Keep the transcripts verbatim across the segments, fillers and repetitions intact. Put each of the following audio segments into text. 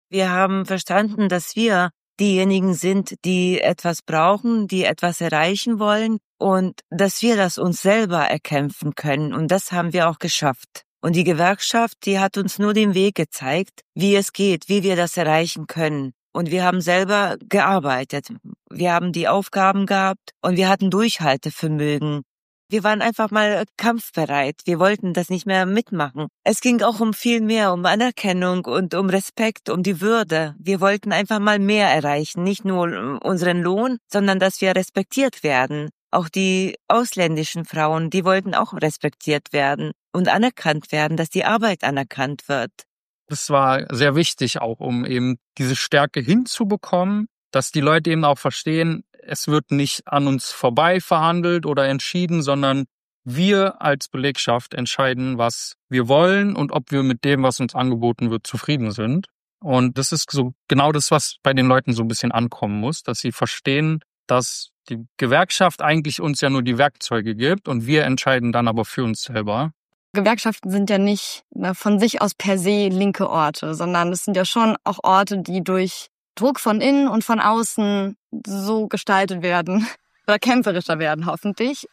Wir haben verstanden, dass wir diejenigen sind, die etwas brauchen, die etwas erreichen wollen und dass wir das uns selber erkämpfen können. Und das haben wir auch geschafft. Und die Gewerkschaft, die hat uns nur den Weg gezeigt, wie es geht, wie wir das erreichen können. Und wir haben selber gearbeitet. Wir haben die Aufgaben gehabt und wir hatten Durchhaltevermögen. Wir waren einfach mal kampfbereit. Wir wollten das nicht mehr mitmachen. Es ging auch um viel mehr, um Anerkennung und um Respekt, um die Würde. Wir wollten einfach mal mehr erreichen. Nicht nur unseren Lohn, sondern dass wir respektiert werden. Auch die ausländischen Frauen, die wollten auch respektiert werden und anerkannt werden, dass die Arbeit anerkannt wird. Das war sehr wichtig auch, um eben diese Stärke hinzubekommen, dass die Leute eben auch verstehen, es wird nicht an uns vorbei verhandelt oder entschieden, sondern wir als Belegschaft entscheiden, was wir wollen und ob wir mit dem, was uns angeboten wird, zufrieden sind. Und das ist so genau das, was bei den Leuten so ein bisschen ankommen muss, dass sie verstehen, dass die Gewerkschaft eigentlich uns ja nur die Werkzeuge gibt und wir entscheiden dann aber für uns selber. Gewerkschaften sind ja nicht von sich aus per se linke Orte, sondern es sind ja schon auch Orte, die durch Druck von innen und von außen so gestaltet werden oder kämpferischer werden, hoffentlich.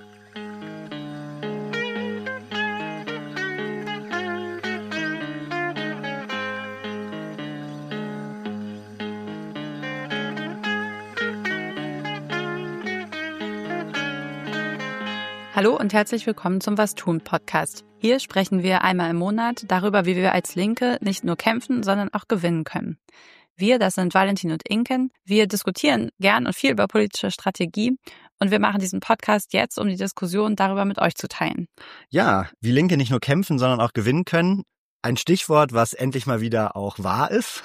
Hallo und herzlich willkommen zum Was tun Podcast. Hier sprechen wir einmal im Monat darüber, wie wir als Linke nicht nur kämpfen, sondern auch gewinnen können. Wir, das sind Valentin und Inken, wir diskutieren gern und viel über politische Strategie und wir machen diesen Podcast jetzt, um die Diskussion darüber mit euch zu teilen. Ja, wie Linke nicht nur kämpfen, sondern auch gewinnen können. Ein Stichwort, was endlich mal wieder auch wahr ist.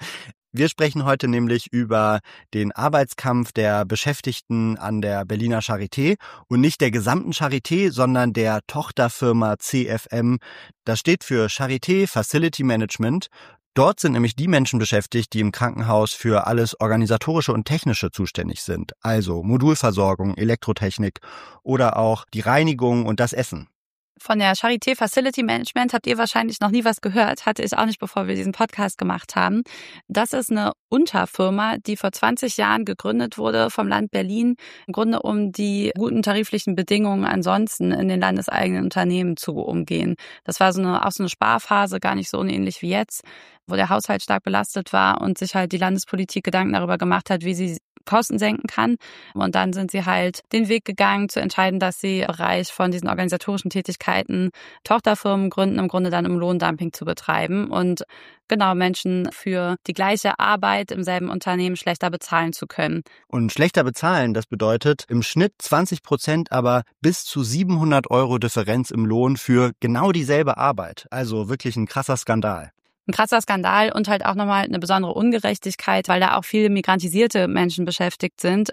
Wir sprechen heute nämlich über den Arbeitskampf der Beschäftigten an der Berliner Charité und nicht der gesamten Charité, sondern der Tochterfirma C F M. Das steht für Charité Facility Management. Dort sind nämlich die Menschen beschäftigt, die im Krankenhaus für alles Organisatorische und Technische zuständig sind. Also Modulversorgung, Elektrotechnik oder auch die Reinigung und das Essen. Von der Charité Facility Management habt ihr wahrscheinlich noch nie was gehört, hatte ich auch nicht, bevor wir diesen Podcast gemacht haben. Das ist eine Unterfirma, die vor zwanzig Jahren gegründet wurde vom Land Berlin, im Grunde um die guten tariflichen Bedingungen ansonsten in den landeseigenen Unternehmen zu umgehen. Das war so eine, auch so eine Sparphase, gar nicht so unähnlich wie jetzt, wo der Haushalt stark belastet war und sich halt die Landespolitik Gedanken darüber gemacht hat, wie sie Kosten senken kann. Und dann sind sie halt den Weg gegangen, zu entscheiden, dass sie im Bereich von diesen organisatorischen Tätigkeiten Tochterfirmen gründen, im Grunde dann um Lohndumping zu betreiben und genau Menschen für die gleiche Arbeit im selben Unternehmen schlechter bezahlen zu können. Und schlechter bezahlen, das bedeutet im Schnitt zwanzig Prozent, aber bis zu siebenhundert Euro Differenz im Lohn für genau dieselbe Arbeit. Also wirklich ein krasser Skandal. Ein krasser Skandal und halt auch nochmal eine besondere Ungerechtigkeit, weil da auch viele migrantisierte Menschen beschäftigt sind.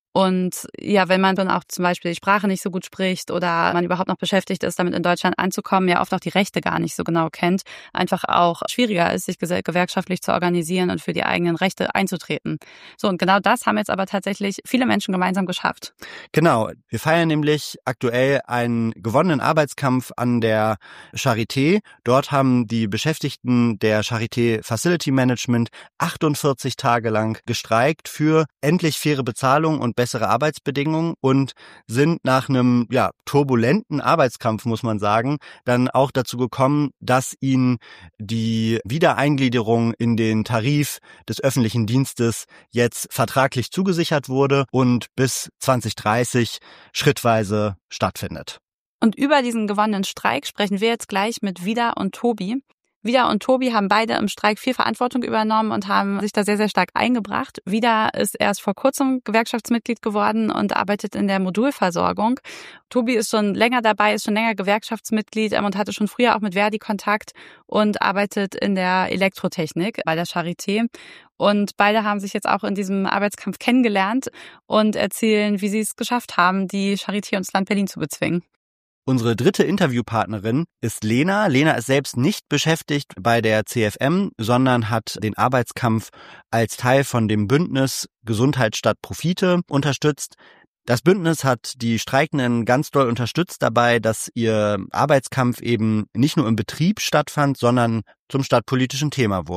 Und ja, wenn man dann auch zum Beispiel die Sprache nicht so gut spricht oder man überhaupt noch beschäftigt ist, damit in Deutschland anzukommen, ja oft auch die Rechte gar nicht so genau kennt, einfach auch schwieriger ist, sich gewerkschaftlich zu organisieren und für die eigenen Rechte einzutreten. So, und genau das haben jetzt aber tatsächlich viele Menschen gemeinsam geschafft. Genau, wir feiern nämlich aktuell einen gewonnenen Arbeitskampf an der Charité. Dort haben die Beschäftigten der Charité Facility Management achtundvierzig Tage lang gestreikt für endlich faire Bezahlung und bessere Arbeitsbedingungen und sind nach einem ja turbulenten Arbeitskampf, muss man sagen, dann auch dazu gekommen, dass ihnen die Wiedereingliederung in den Tarif des öffentlichen Dienstes jetzt vertraglich zugesichert wurde und bis zwanzig dreißig schrittweise stattfindet. Und über diesen gewonnenen Streik sprechen wir jetzt gleich mit Vida und Tobi. Vida und Tobi haben beide im Streik viel Verantwortung übernommen und haben sich da sehr, sehr stark eingebracht. Vida ist erst vor kurzem Gewerkschaftsmitglied geworden und arbeitet in der Modulversorgung. Tobi ist schon länger dabei, ist schon länger Gewerkschaftsmitglied und hatte schon früher auch mit Verdi Kontakt und arbeitet in der Elektrotechnik bei der Charité. Und beide haben sich jetzt auch in diesem Arbeitskampf kennengelernt und erzählen, wie sie es geschafft haben, die Charité und das Land Berlin zu bezwingen. Unsere dritte Interviewpartnerin ist Lena. Lena ist selbst nicht beschäftigt bei der C F M, sondern hat den Arbeitskampf als Teil von dem Bündnis Gesundheit statt Profite unterstützt. Das Bündnis hat die Streikenden ganz doll unterstützt dabei, dass ihr Arbeitskampf eben nicht nur im Betrieb stattfand, sondern zum stadtpolitischen Thema wurde.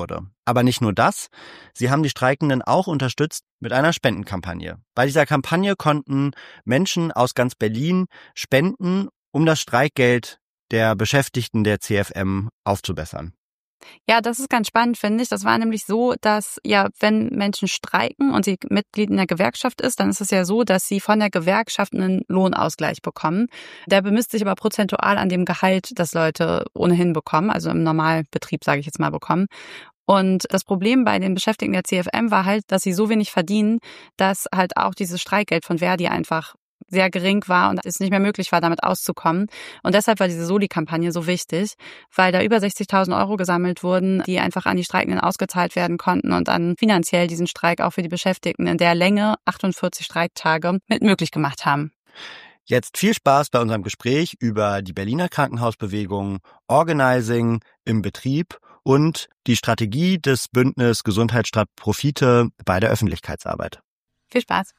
Aber nicht nur das, sie haben die Streikenden auch unterstützt mit einer Spendenkampagne. Bei dieser Kampagne konnten Menschen aus ganz Berlin spenden, um das Streikgeld der Beschäftigten der C F M aufzubessern. Ja, das ist ganz spannend, finde ich. Das war nämlich so, dass ja, wenn Menschen streiken und sie Mitglied in der Gewerkschaft ist, dann ist es ja so, dass sie von der Gewerkschaft einen Lohnausgleich bekommen. Der bemisst sich aber prozentual an dem Gehalt, das Leute ohnehin bekommen, also im Normalbetrieb, sage ich jetzt mal, bekommen. Und das Problem bei den Beschäftigten der C F M war halt, dass sie so wenig verdienen, dass halt auch dieses Streikgeld von Verdi einfach sehr gering war und es nicht mehr möglich war, damit auszukommen. Und deshalb war diese Soli-Kampagne so wichtig, weil da über sechzigtausend Euro gesammelt wurden, die einfach an die Streikenden ausgezahlt werden konnten und dann finanziell diesen Streik auch für die Beschäftigten in der Länge achtundvierzig Streiktage mit möglich gemacht haben. Jetzt viel Spaß bei unserem Gespräch über die Berliner Krankenhausbewegung, Organizing im Betrieb und die Strategie des Bündnis Gesundheit statt Profite bei der Öffentlichkeitsarbeit. Viel Spaß.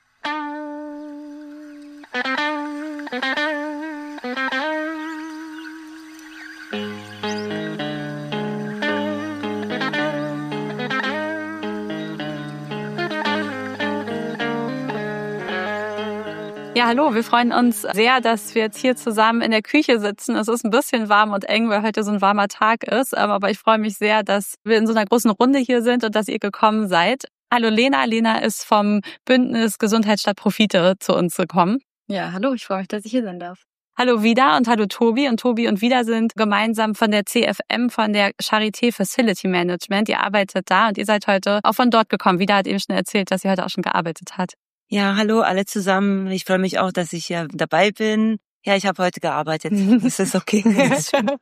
Ja, hallo, wir freuen uns sehr, dass wir jetzt hier zusammen in der Küche sitzen. Es ist ein bisschen warm und eng, weil heute so ein warmer Tag ist. Aber ich freue mich sehr, dass wir in so einer großen Runde hier sind und dass ihr gekommen seid. Hallo Lena. Lena ist vom Bündnis Gesundheit statt Profite zu uns gekommen. Ja, hallo, ich freue mich, dass ich hier sein darf. Hallo Vida und hallo Tobi. Und Tobi und Vida sind gemeinsam von der C F M, von der Charité Facility Management. Ihr arbeitet da und ihr seid heute auch von dort gekommen. Vida hat eben schon erzählt, dass sie heute auch schon gearbeitet hat. Ja, hallo alle zusammen. Ich freue mich auch, dass ich hier dabei bin. Ja, ich habe heute gearbeitet. Das ist okay. Das ist schön.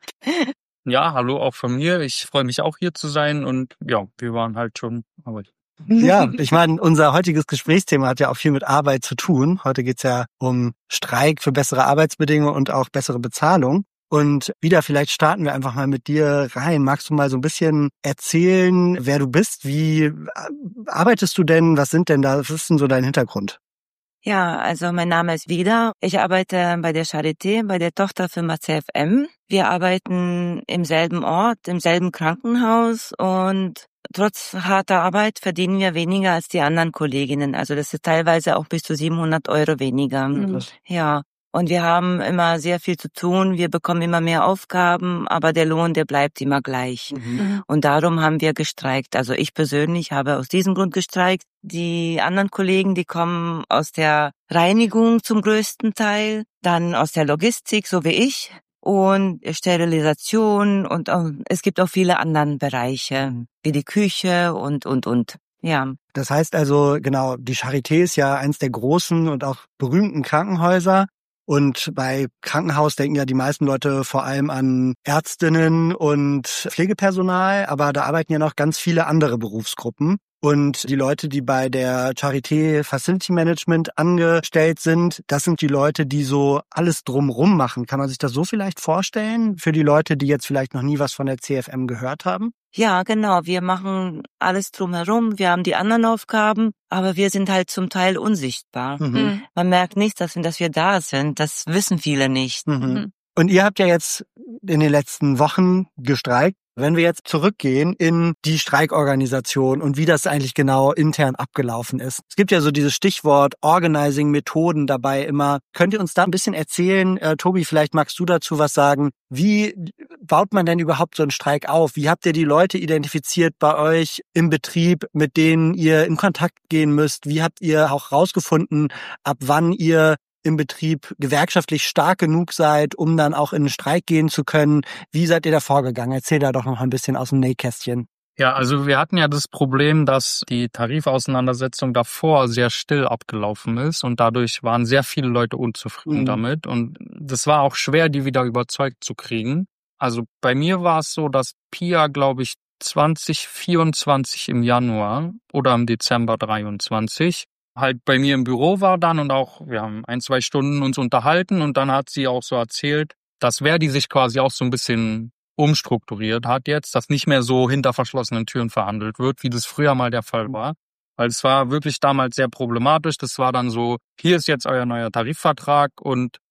Ja, hallo auch von mir. Ich freue mich auch hier zu sein und ja, wir waren halt schon arbeiten. Ja, ich meine, unser heutiges Gesprächsthema hat ja auch viel mit Arbeit zu tun. Heute geht's ja um Streik für bessere Arbeitsbedingungen und auch bessere Bezahlung. Und wieder, vielleicht starten wir einfach mal mit dir rein. Magst du mal so ein bisschen erzählen, wer du bist? Wie arbeitest du denn? Was sind denn da, was ist denn so dein Hintergrund? Ja, also mein Name ist Vida. Ich arbeite bei der Charité, bei der Tochterfirma C F M. Wir arbeiten im selben Ort, im selben Krankenhaus und trotz harter Arbeit verdienen wir weniger als die anderen Kolleginnen. Also das ist teilweise auch bis zu siebenhundert Euro weniger. Mhm. Ja. Und wir haben immer sehr viel zu tun, wir bekommen immer mehr Aufgaben, aber der Lohn, der bleibt immer gleich. Mhm. Und darum haben wir gestreikt. Also ich persönlich habe aus diesem Grund gestreikt. Die anderen Kollegen, die kommen aus der Reinigung zum größten Teil, dann aus der Logistik, so wie ich, und Sterilisation und auch, es gibt auch viele andere Bereiche, wie die Küche und, und, und. Ja. Das heißt also, genau, die Charité ist ja eins der großen und auch berühmten Krankenhäuser. Und bei Krankenhaus denken ja die meisten Leute vor allem an Ärztinnen und Pflegepersonal, aber da arbeiten ja noch ganz viele andere Berufsgruppen. Und die Leute, die bei der Charité Facility Management angestellt sind, das sind die Leute, die so alles drumrum machen. Kann man sich das so vielleicht vorstellen für die Leute, die jetzt vielleicht noch nie was von der C F M gehört haben? Ja, genau. Wir machen alles drumherum. Wir haben die anderen Aufgaben, aber wir sind halt zum Teil unsichtbar. Mhm. Man merkt nicht, dass, dass wir da sind. Das wissen viele nicht. Mhm. Und ihr habt ja jetzt in den letzten Wochen gestreikt. Wenn wir jetzt zurückgehen in die Streikorganisation und wie das eigentlich genau intern abgelaufen ist. Es gibt ja so dieses Stichwort Organizing-Methoden dabei immer. Könnt ihr uns da ein bisschen erzählen? Äh, Tobi, vielleicht magst du dazu was sagen. Wie baut man denn überhaupt so einen Streik auf? Wie habt ihr die Leute identifiziert bei euch im Betrieb, mit denen ihr in Kontakt gehen müsst? Wie habt ihr auch rausgefunden, ab wann ihr im Betrieb gewerkschaftlich stark genug seid, um dann auch in den Streik gehen zu können? Wie seid ihr da vorgegangen? Erzähl da doch noch ein bisschen aus dem Nähkästchen. Ja, also wir hatten ja das Problem, dass die Tarifauseinandersetzung davor sehr still abgelaufen ist und dadurch waren sehr viele Leute unzufrieden mhm. damit und das war auch schwer, die wieder überzeugt zu kriegen. Also bei mir war es so, dass Pia, glaube ich, zwanzig vierundzwanzig im Januar oder im Dezember dreiundzwanzig halt bei mir im Büro war dann und auch, wir haben ein, zwei Stunden uns unterhalten und dann hat sie auch so erzählt, dass Verdi sich quasi auch so ein bisschen umstrukturiert hat jetzt, dass nicht mehr so hinter verschlossenen Türen verhandelt wird, wie das früher mal der Fall war. Weil es war wirklich damals sehr problematisch. Das war dann so, hier ist jetzt euer neuer Tarifvertrag und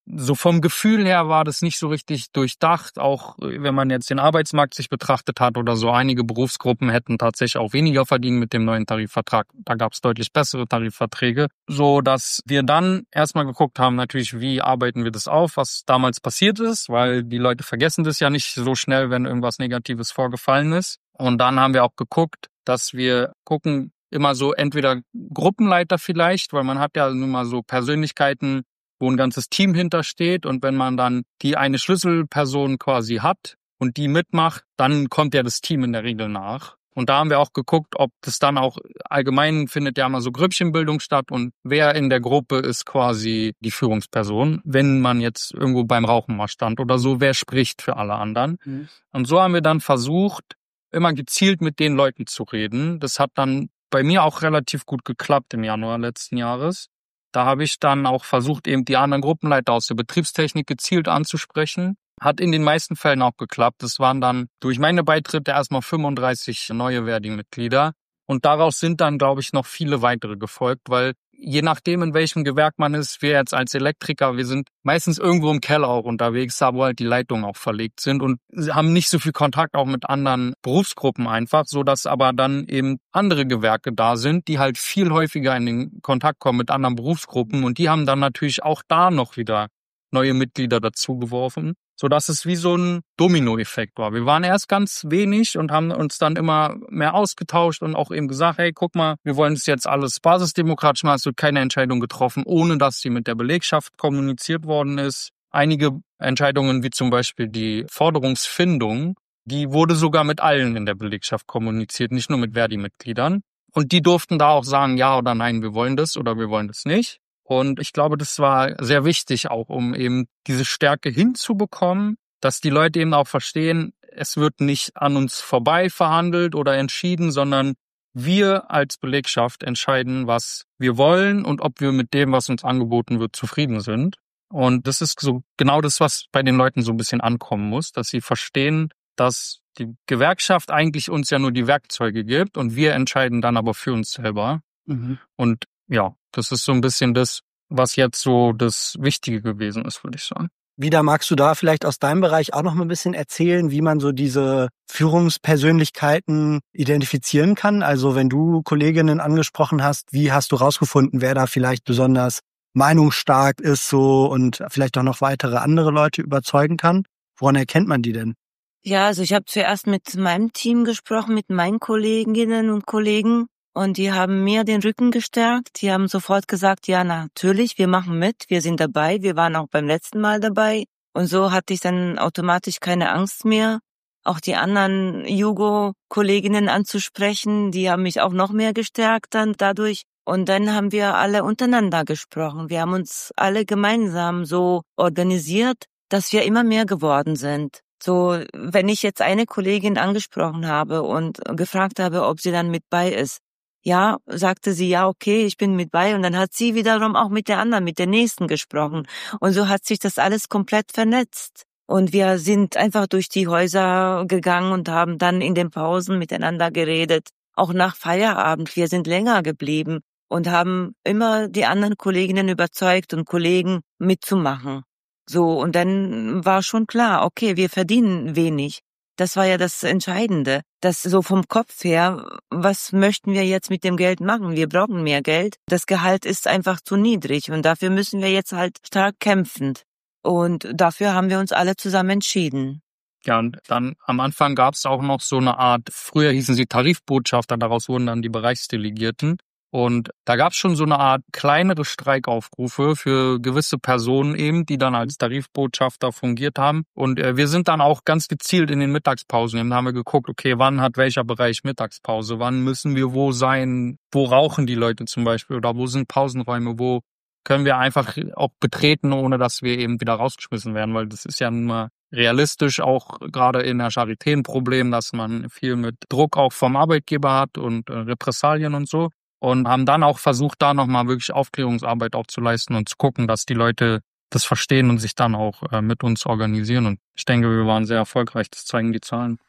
so vom Gefühl her war das nicht so richtig durchdacht. Auch wenn man jetzt den Arbeitsmarkt sich betrachtet hat oder so, einige Berufsgruppen hätten tatsächlich auch weniger verdient mit dem neuen Tarifvertrag. Da gab es deutlich bessere Tarifverträge, so dass wir dann erstmal geguckt haben, natürlich, wie arbeiten wir das auf, was damals passiert ist, weil die Leute vergessen das ja nicht so schnell, wenn irgendwas Negatives vorgefallen ist. Und dann haben wir auch geguckt, dass wir gucken, immer so entweder Gruppenleiter vielleicht, weil man hat ja nun mal so Persönlichkeiten, wo ein ganzes Team hintersteht, und wenn man dann die eine Schlüsselperson quasi hat und die mitmacht, dann kommt ja das Team in der Regel nach. Und da haben wir auch geguckt, ob das dann auch allgemein findet ja immer so Grüppchenbildung statt und wer in der Gruppe ist quasi die Führungsperson, wenn man jetzt irgendwo beim Rauchen mal stand oder so, wer spricht für alle anderen. Mhm. Und so haben wir dann versucht, immer gezielt mit den Leuten zu reden. Das hat dann bei mir auch relativ gut geklappt im Januar letzten Jahres. Da habe ich dann auch versucht, eben die anderen Gruppenleiter aus der Betriebstechnik gezielt anzusprechen. Hat in den meisten Fällen auch geklappt. Es waren dann durch meine Beitritte erstmal fünfunddreißig neue Verdi-Mitglieder. Und daraus sind dann, glaube ich, noch viele weitere gefolgt, weil je nachdem, in welchem Gewerk man ist, wir jetzt als Elektriker, wir sind meistens irgendwo im Keller auch unterwegs, da wo halt die Leitungen auch verlegt sind und haben nicht so viel Kontakt auch mit anderen Berufsgruppen einfach, so dass aber dann eben andere Gewerke da sind, die halt viel häufiger in den Kontakt kommen mit anderen Berufsgruppen, und die haben dann natürlich auch da noch wieder neue Mitglieder dazugeworfen, so dass es wie so ein Dominoeffekt war. Wir waren erst ganz wenig und haben uns dann immer mehr ausgetauscht und auch eben gesagt, hey, guck mal, wir wollen das jetzt alles basisdemokratisch machen, es wird keine Entscheidung getroffen, ohne dass sie mit der Belegschaft kommuniziert worden ist. Einige Entscheidungen, wie zum Beispiel die Forderungsfindung, die wurde sogar mit allen in der Belegschaft kommuniziert, nicht nur mit Verdi-Mitgliedern. Und die durften da auch sagen, ja oder nein, wir wollen das oder wir wollen das nicht. Und ich glaube, das war sehr wichtig auch, um eben diese Stärke hinzubekommen, dass die Leute eben auch verstehen, es wird nicht an uns vorbei verhandelt oder entschieden, sondern wir als Belegschaft entscheiden, was wir wollen und ob wir mit dem, was uns angeboten wird, zufrieden sind. Und das ist so genau das, was bei den Leuten so ein bisschen ankommen muss, dass sie verstehen, dass die Gewerkschaft eigentlich uns ja nur die Werkzeuge gibt und wir entscheiden dann aber für uns selber. Mhm. Und ja, das ist so ein bisschen das, was jetzt so das Wichtige gewesen ist, würde ich sagen. Wieder magst du da vielleicht aus deinem Bereich auch noch mal ein bisschen erzählen, wie man so diese Führungspersönlichkeiten identifizieren kann? Also wenn du Kolleginnen angesprochen hast, wie hast du rausgefunden, wer da vielleicht besonders meinungsstark ist so und vielleicht auch noch weitere andere Leute überzeugen kann? Woran erkennt man die denn? Ja, also ich habe zuerst mit meinem Team gesprochen, mit meinen Kolleginnen und Kollegen. Und die haben mir den Rücken gestärkt. Die haben sofort gesagt, ja, natürlich, wir machen mit, wir sind dabei. Wir waren auch beim letzten Mal dabei. Und so hatte ich dann automatisch keine Angst mehr, auch die anderen Jugo-Kolleginnen anzusprechen. Die haben mich auch noch mehr gestärkt dann dadurch. Und dann haben wir alle untereinander gesprochen. Wir haben uns alle gemeinsam so organisiert, dass wir immer mehr geworden sind. So, wenn ich jetzt eine Kollegin angesprochen habe und gefragt habe, ob sie dann mit bei ist, ja, sagte sie, ja, okay, ich bin mit bei. Und dann hat sie wiederum auch mit der anderen, mit der nächsten gesprochen. Und so hat sich das alles komplett vernetzt. Und wir sind einfach durch die Häuser gegangen und haben dann in den Pausen miteinander geredet. Auch nach Feierabend. Wir sind länger geblieben und haben immer die anderen Kolleginnen überzeugt und Kollegen mitzumachen. So, und dann war schon klar, okay, wir verdienen wenig. Das war ja das Entscheidende, dass so vom Kopf her, was möchten wir jetzt mit dem Geld machen? Wir brauchen mehr Geld. Das Gehalt ist einfach zu niedrig und dafür müssen wir jetzt halt stark kämpfen. Und dafür haben wir uns alle zusammen entschieden. Ja, und dann am Anfang gab es auch noch so eine Art, früher hießen sie Tarifbotschafter, daraus wurden dann die Bereichsdelegierten. Und da gab es schon so eine Art kleinere Streikaufrufe für gewisse Personen eben, die dann als Tarifbotschafter fungiert haben. Und äh, wir sind dann auch ganz gezielt in den Mittagspausen. Eben haben wir geguckt, okay, wann hat welcher Bereich Mittagspause? Wann müssen wir wo sein? Wo rauchen die Leute zum Beispiel? Oder wo sind Pausenräume? Wo können wir einfach auch betreten, ohne dass wir eben wieder rausgeschmissen werden? Weil das ist ja nun mal realistisch auch gerade in der Charité ein Problem, dass man viel mit Druck auch vom Arbeitgeber hat und äh, Repressalien und so. Und haben dann auch versucht, da nochmal wirklich Aufklärungsarbeit auch zu leisten und zu gucken, dass die Leute das verstehen und sich dann auch äh, mit uns organisieren. Und ich denke, wir waren sehr erfolgreich, das zeigen die Zahlen.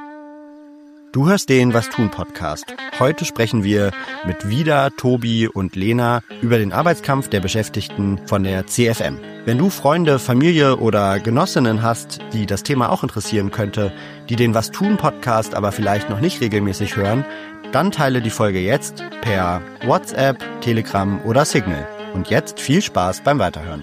Du hörst den Was tun Podcast. Heute sprechen wir mit Vida, Tobi und Lena über den Arbeitskampf der Beschäftigten von der C F M. Wenn du Freunde, Familie oder Genossinnen hast, die das Thema auch interessieren könnte, die den Was tun Podcast aber vielleicht noch nicht regelmäßig hören, dann teile die Folge jetzt per WhatsApp, Telegram oder Signal. Und jetzt viel Spaß beim Weiterhören.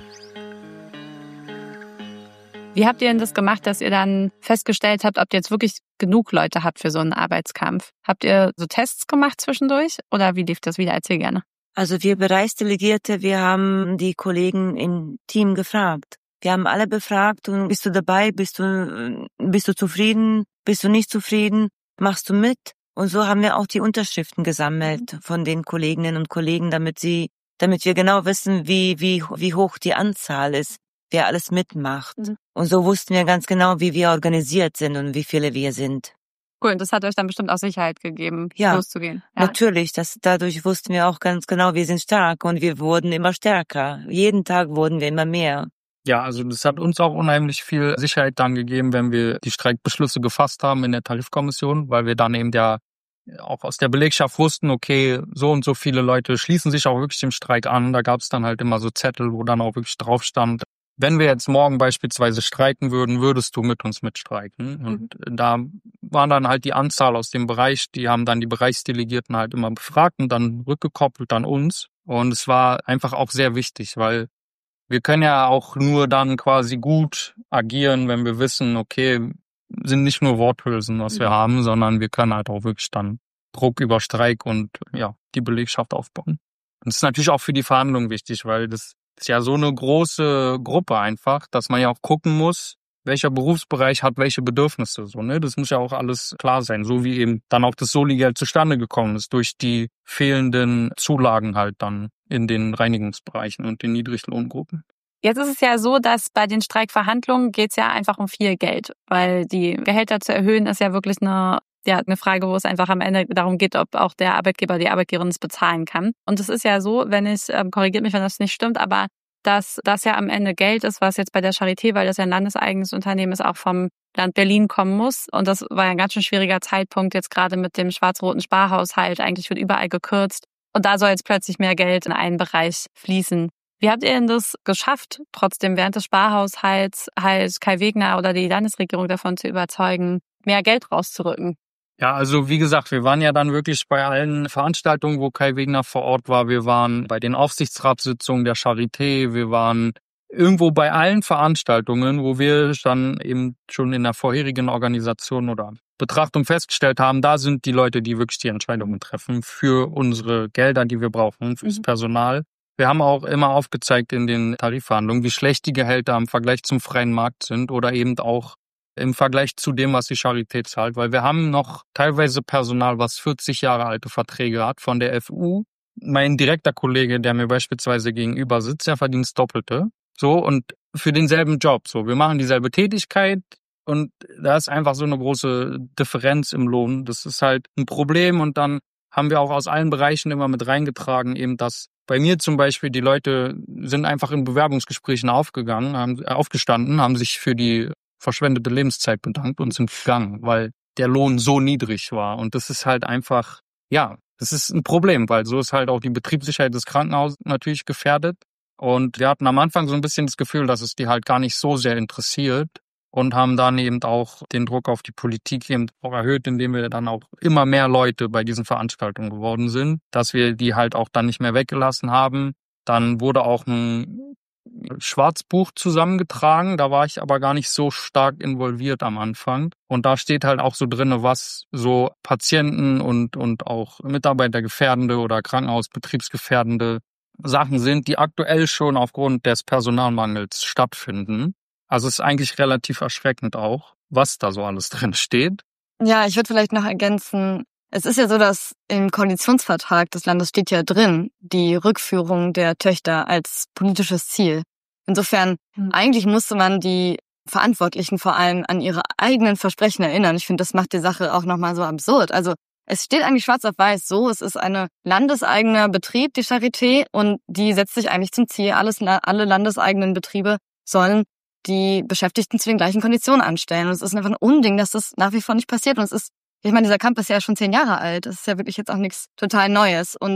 Wie habt ihr denn das gemacht, dass ihr dann festgestellt habt, ob ihr jetzt wirklich genug Leute habt für so einen Arbeitskampf? Habt ihr so Tests gemacht zwischendurch oder wie lief das wieder? Erzähl gerne. Also wir Bereichsdelegierte, wir haben die Kollegen im Team gefragt. Wir haben alle befragt und bist du dabei, bist du, bist du zufrieden, bist du nicht zufrieden, machst du mit? Und so haben wir auch die Unterschriften gesammelt von den Kolleginnen und Kollegen, damit sie, damit wir genau wissen, wie, wie, wie hoch die Anzahl ist, wer alles mitmacht. Mhm. Und so wussten wir ganz genau, wie wir organisiert sind und wie viele wir sind. Cool, und das hat euch dann bestimmt auch Sicherheit gegeben, ja, loszugehen. Ja, natürlich. Das, dadurch wussten wir auch ganz genau, wir sind stark und wir wurden immer stärker. Jeden Tag wurden wir immer mehr. Ja, also das hat uns auch unheimlich viel Sicherheit dann gegeben, wenn wir die Streikbeschlüsse gefasst haben in der Tarifkommission, weil wir dann eben ja auch aus der Belegschaft wussten, okay, so und so viele Leute schließen sich auch wirklich dem Streik an. Da gab es dann halt immer so Zettel, wo dann auch wirklich drauf stand, wenn wir jetzt morgen beispielsweise streiken würden, würdest du mit uns mitstreiken. Und mhm. da war dann halt die Anzahl aus dem Bereich, die haben dann die Bereichsdelegierten halt immer befragt und dann rückgekoppelt an uns. Und es war einfach auch sehr wichtig, weil wir können ja auch nur dann quasi gut agieren, wenn wir wissen, okay, sind nicht nur Worthülsen, was mhm. wir haben, sondern wir können halt auch wirklich dann Druck über Streik und ja die Belegschaft aufbauen. Und das ist natürlich auch für die Verhandlungen wichtig, weil das ist ja so eine große Gruppe einfach, dass man ja auch gucken muss, welcher Berufsbereich hat welche Bedürfnisse. So, ne? Das muss ja auch alles klar sein, so wie eben dann auch das Soli-Geld zustande gekommen ist, durch die fehlenden Zulagen halt dann in den Reinigungsbereichen und den Niedriglohngruppen. Jetzt ist es ja so, dass bei den Streikverhandlungen geht es ja einfach um viel Geld, weil die Gehälter zu erhöhen ist ja wirklich eine Ja, eine Frage, wo es einfach am Ende darum geht, ob auch der Arbeitgeber, die Arbeitgeberin es bezahlen kann. Und es ist ja so, wenn ich, ähm, korrigiert mich, wenn das nicht stimmt, aber dass das ja am Ende Geld ist, was jetzt bei der Charité, weil das ja ein landeseigenes Unternehmen ist, auch vom Land Berlin kommen muss. Und das war ja ein ganz schön schwieriger Zeitpunkt, jetzt gerade mit dem schwarz-roten Sparhaushalt. Eigentlich wird überall gekürzt. Und da soll jetzt plötzlich mehr Geld in einen Bereich fließen. Wie habt ihr denn das geschafft, trotzdem während des Sparhaushalts halt Kai Wegner oder die Landesregierung davon zu überzeugen, mehr Geld rauszurücken? Ja, also wie gesagt, wir waren ja dann wirklich bei allen Veranstaltungen, wo Kai Wegner vor Ort war. Wir waren bei den Aufsichtsratssitzungen der Charité. Wir waren irgendwo bei allen Veranstaltungen, wo wir dann eben schon in der vorherigen Organisation oder Betrachtung festgestellt haben, da sind die Leute, die wirklich die Entscheidungen treffen für unsere Gelder, die wir brauchen, fürs Mhm. Personal. Wir haben auch immer aufgezeigt in den Tarifverhandlungen, wie schlecht die Gehälter im Vergleich zum freien Markt sind oder eben auch im Vergleich zu dem, was die Charité zahlt. Weil wir haben noch teilweise Personal, was vierzig Jahre alte Verträge hat von der F U. Mein direkter Kollege, der mir beispielsweise gegenüber sitzt, der verdient das Doppelte. So, und für denselben Job. So, wir machen dieselbe Tätigkeit und da ist einfach so eine große Differenz im Lohn. Das ist halt ein Problem und dann haben wir auch aus allen Bereichen immer mit reingetragen, eben dass bei mir zum Beispiel die Leute sind einfach in Bewerbungsgesprächen aufgegangen, haben äh, aufgestanden, haben sich für die verschwendete Lebenszeit bedankt und sind gegangen, weil der Lohn so niedrig war. Und das ist halt einfach, ja, das ist ein Problem, weil so ist halt auch die Betriebssicherheit des Krankenhauses natürlich gefährdet. Und wir hatten am Anfang so ein bisschen das Gefühl, dass es die halt gar nicht so sehr interessiert und haben dann eben auch den Druck auf die Politik eben auch erhöht, indem wir dann auch immer mehr Leute bei diesen Veranstaltungen geworden sind, dass wir die halt auch dann nicht mehr weggelassen haben. Dann wurde auch ein Schwarzbuch zusammengetragen, da war ich aber gar nicht so stark involviert am Anfang. Und da steht halt auch so drinne, was so Patienten und und auch mitarbeitergefährdende oder krankenhausbetriebsgefährdende Sachen sind, die aktuell schon aufgrund des Personalmangels stattfinden. Also es ist eigentlich relativ erschreckend auch, was da so alles drin steht. Ja, ich würde vielleicht noch ergänzen, es ist ja so, dass im Koalitionsvertrag des Landes steht ja drin, die Rückführung der Töchter als politisches Ziel. Insofern, mhm. eigentlich musste man die Verantwortlichen vor allem an ihre eigenen Versprechen erinnern. Ich finde, das macht die Sache auch nochmal so absurd. Also es steht eigentlich schwarz auf weiß so, es ist ein landeseigener Betrieb, die Charité, und die setzt sich eigentlich zum Ziel, alles, alle landeseigenen Betriebe sollen die Beschäftigten zu den gleichen Konditionen anstellen. Und es ist einfach ein Unding, dass das nach wie vor nicht passiert. Und es ist, ich meine, dieser Kampf ist ja schon zehn Jahre alt. Das ist ja wirklich jetzt auch nichts total Neues. Und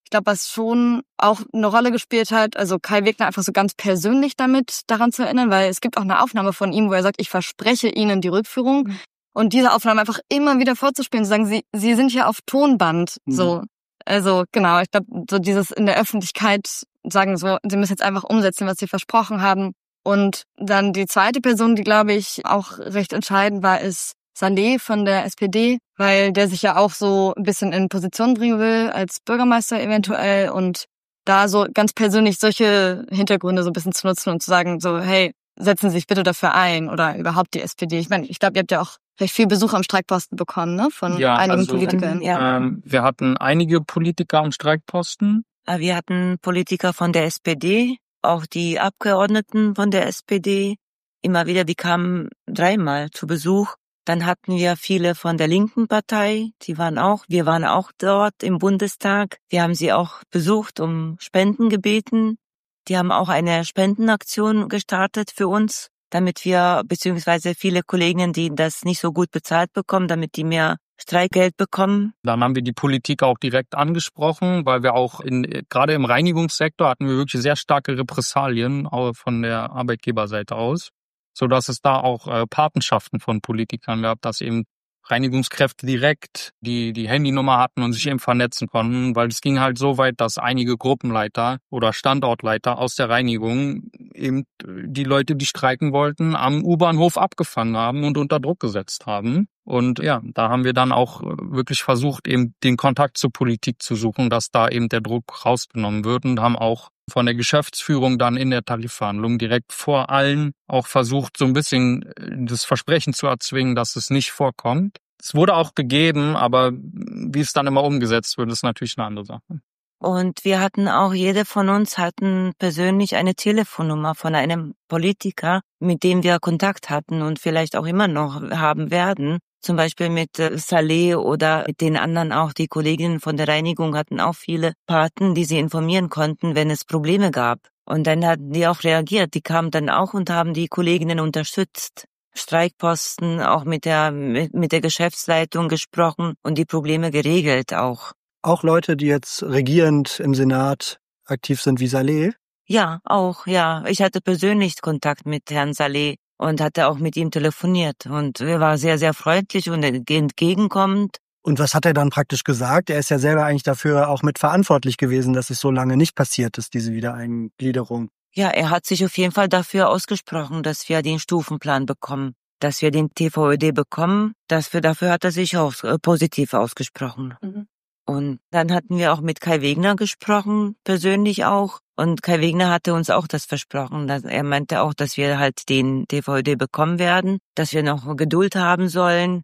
Ich glaube, was schon auch eine Rolle gespielt hat, also Kai Wegner einfach so ganz persönlich damit daran zu erinnern, weil es gibt auch eine Aufnahme von ihm, wo er sagt, ich verspreche Ihnen die Rückführung. Mhm. Und diese Aufnahme einfach immer wieder vorzuspielen, zu sagen, Sie, Sie sind ja auf Tonband. Mhm. So, also genau, ich glaube, so dieses in der Öffentlichkeit sagen, so, Sie müssen jetzt einfach umsetzen, was Sie versprochen haben. Und dann die zweite Person, die, glaube ich, auch recht entscheidend war, ist Saleh von der S P D, weil der sich ja auch so ein bisschen in Position bringen will als Bürgermeister eventuell und da so ganz persönlich solche Hintergründe so ein bisschen zu nutzen und zu sagen so, hey, setzen Sie sich bitte dafür ein oder überhaupt die S P D. Ich meine, ich glaube, ihr habt ja auch recht viel Besuch am Streikposten bekommen, ne, von ja, einigen also, Politikern. Ja. Ähm, wir hatten einige Politiker am Streikposten. Wir hatten Politiker von der S P D, auch die Abgeordneten von der S P D. Immer wieder, die kamen dreimal zu Besuch. Dann hatten wir viele von der linken Partei, die waren auch, wir waren auch dort im Bundestag. Wir haben sie auch besucht, um Spenden gebeten. Die haben auch eine Spendenaktion gestartet für uns, damit wir, beziehungsweise viele Kollegen, die das nicht so gut bezahlt bekommen, damit die mehr Streikgeld bekommen. Dann haben wir die Politik auch direkt angesprochen, weil wir auch in, gerade im Reinigungssektor hatten wir wirklich sehr starke Repressalien, auch von der Arbeitgeberseite aus, so dass es da auch äh, Patenschaften von Politikern gab, dass eben Reinigungskräfte direkt die die Handynummer hatten und sich eben vernetzen konnten, weil es ging halt so weit, dass einige Gruppenleiter oder Standortleiter aus der Reinigung eben die Leute, die streiken wollten, am U-Bahnhof abgefangen haben und unter Druck gesetzt haben. Und ja, da haben wir dann auch wirklich versucht, eben den Kontakt zur Politik zu suchen, dass da eben der Druck rausgenommen wird, und haben auch von der Geschäftsführung dann in der Tarifverhandlung direkt vor allen auch versucht, so ein bisschen das Versprechen zu erzwingen, dass es nicht vorkommt. Es wurde auch gegeben, aber wie es dann immer umgesetzt wird, ist natürlich eine andere Sache. Und wir hatten auch, jede von uns hatten persönlich eine Telefonnummer von einem Politiker, mit dem wir Kontakt hatten und vielleicht auch immer noch haben werden. Zum Beispiel mit Saleh oder mit den anderen auch. Die Kolleginnen von der Reinigung hatten auch viele Paten, die sie informieren konnten, wenn es Probleme gab. Und dann hatten die auch reagiert. Die kamen dann auch und haben die Kolleginnen unterstützt. Streikposten, auch mit der, mit, mit der Geschäftsleitung gesprochen und die Probleme geregelt auch. Auch Leute, die jetzt regierend im Senat aktiv sind wie Saleh? Ja, auch, ja. Ich hatte persönlich Kontakt mit Herrn Saleh und hatte auch mit ihm telefoniert. Und er war sehr, sehr freundlich und entgegenkommend. Und was hat er dann praktisch gesagt? Er ist ja selber eigentlich dafür auch mit verantwortlich gewesen, dass es so lange nicht passiert ist, diese Wiedereingliederung. Ja, er hat sich auf jeden Fall dafür ausgesprochen, dass wir den Stufenplan bekommen, dass wir den T V Ö D bekommen. Dafür, dafür hat er sich auch positiv ausgesprochen. Mhm. Und dann hatten wir auch mit Kai Wegner gesprochen, persönlich auch. Und Kai Wegner hatte uns auch das versprochen. Dass er meinte auch, dass wir halt den T V Ö D bekommen werden, dass wir noch Geduld haben sollen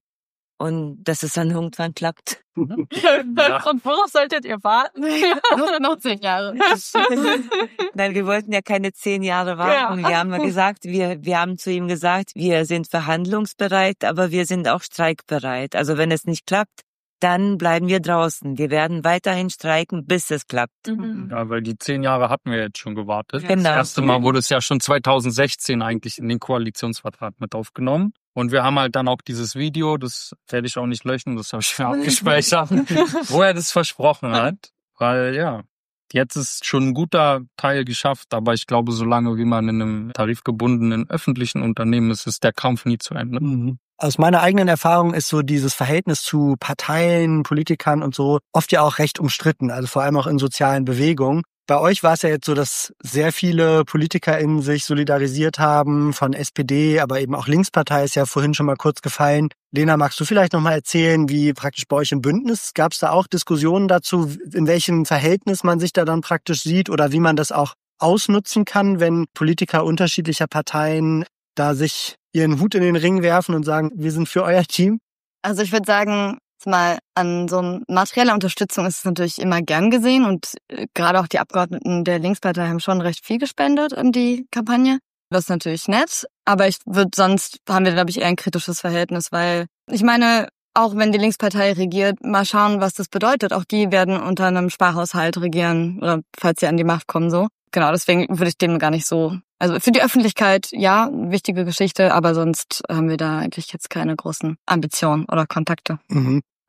und dass es dann irgendwann klappt. Ja. Und worauf solltet ihr warten? Ja, noch zehn Jahre. Nein, wir wollten ja keine zehn Jahre warten. Ja. Wir haben gesagt, wir, wir haben zu ihm gesagt, wir sind verhandlungsbereit, aber wir sind auch streikbereit. Also wenn es nicht klappt, dann bleiben wir draußen. Wir werden weiterhin streiken, bis es klappt. Mhm. Ja, weil die zehn Jahre hatten wir jetzt schon gewartet. Genau. Das erste Mal wurde es ja schon zweitausendsechzehn eigentlich in den Koalitionsvertrag mit aufgenommen. Und wir haben halt dann auch dieses Video, das werde ich auch nicht löschen, das habe ich mir abgespeichert, wo er das versprochen hat. Weil ja, jetzt ist schon ein guter Teil geschafft, aber ich glaube, solange wie man in einem tarifgebundenen öffentlichen Unternehmen ist, ist der Kampf nie zu Ende. Mhm. Aus meiner eigenen Erfahrung ist so dieses Verhältnis zu Parteien, Politikern und so oft ja auch recht umstritten, also vor allem auch in sozialen Bewegungen. Bei euch war es ja jetzt so, dass sehr viele PolitikerInnen sich solidarisiert haben, von S P D, aber eben auch Linkspartei ist ja vorhin schon mal kurz gefallen. Lena, magst du vielleicht noch mal erzählen, wie praktisch bei euch im Bündnis, gab es da auch Diskussionen dazu, in welchem Verhältnis man sich da dann praktisch sieht oder wie man das auch ausnutzen kann, wenn Politiker unterschiedlicher Parteien da sich ihren Hut in den Ring werfen und sagen, wir sind für euer Team? Also ich würde sagen, mal an so materieller Unterstützung ist es natürlich immer gern gesehen und äh, gerade auch die Abgeordneten der Linkspartei haben schon recht viel gespendet in die Kampagne. Das ist natürlich nett, aber ich würde sonst haben wir, glaube ich, eher ein kritisches Verhältnis, weil ich meine, auch wenn die Linkspartei regiert, mal schauen, was das bedeutet. Auch die werden unter einem Sparhaushalt regieren oder falls sie an die Macht kommen, so. Genau, deswegen würde ich dem gar nicht so... Also für die Öffentlichkeit, ja, wichtige Geschichte, aber sonst haben wir da eigentlich jetzt keine großen Ambitionen oder Kontakte. Mhm.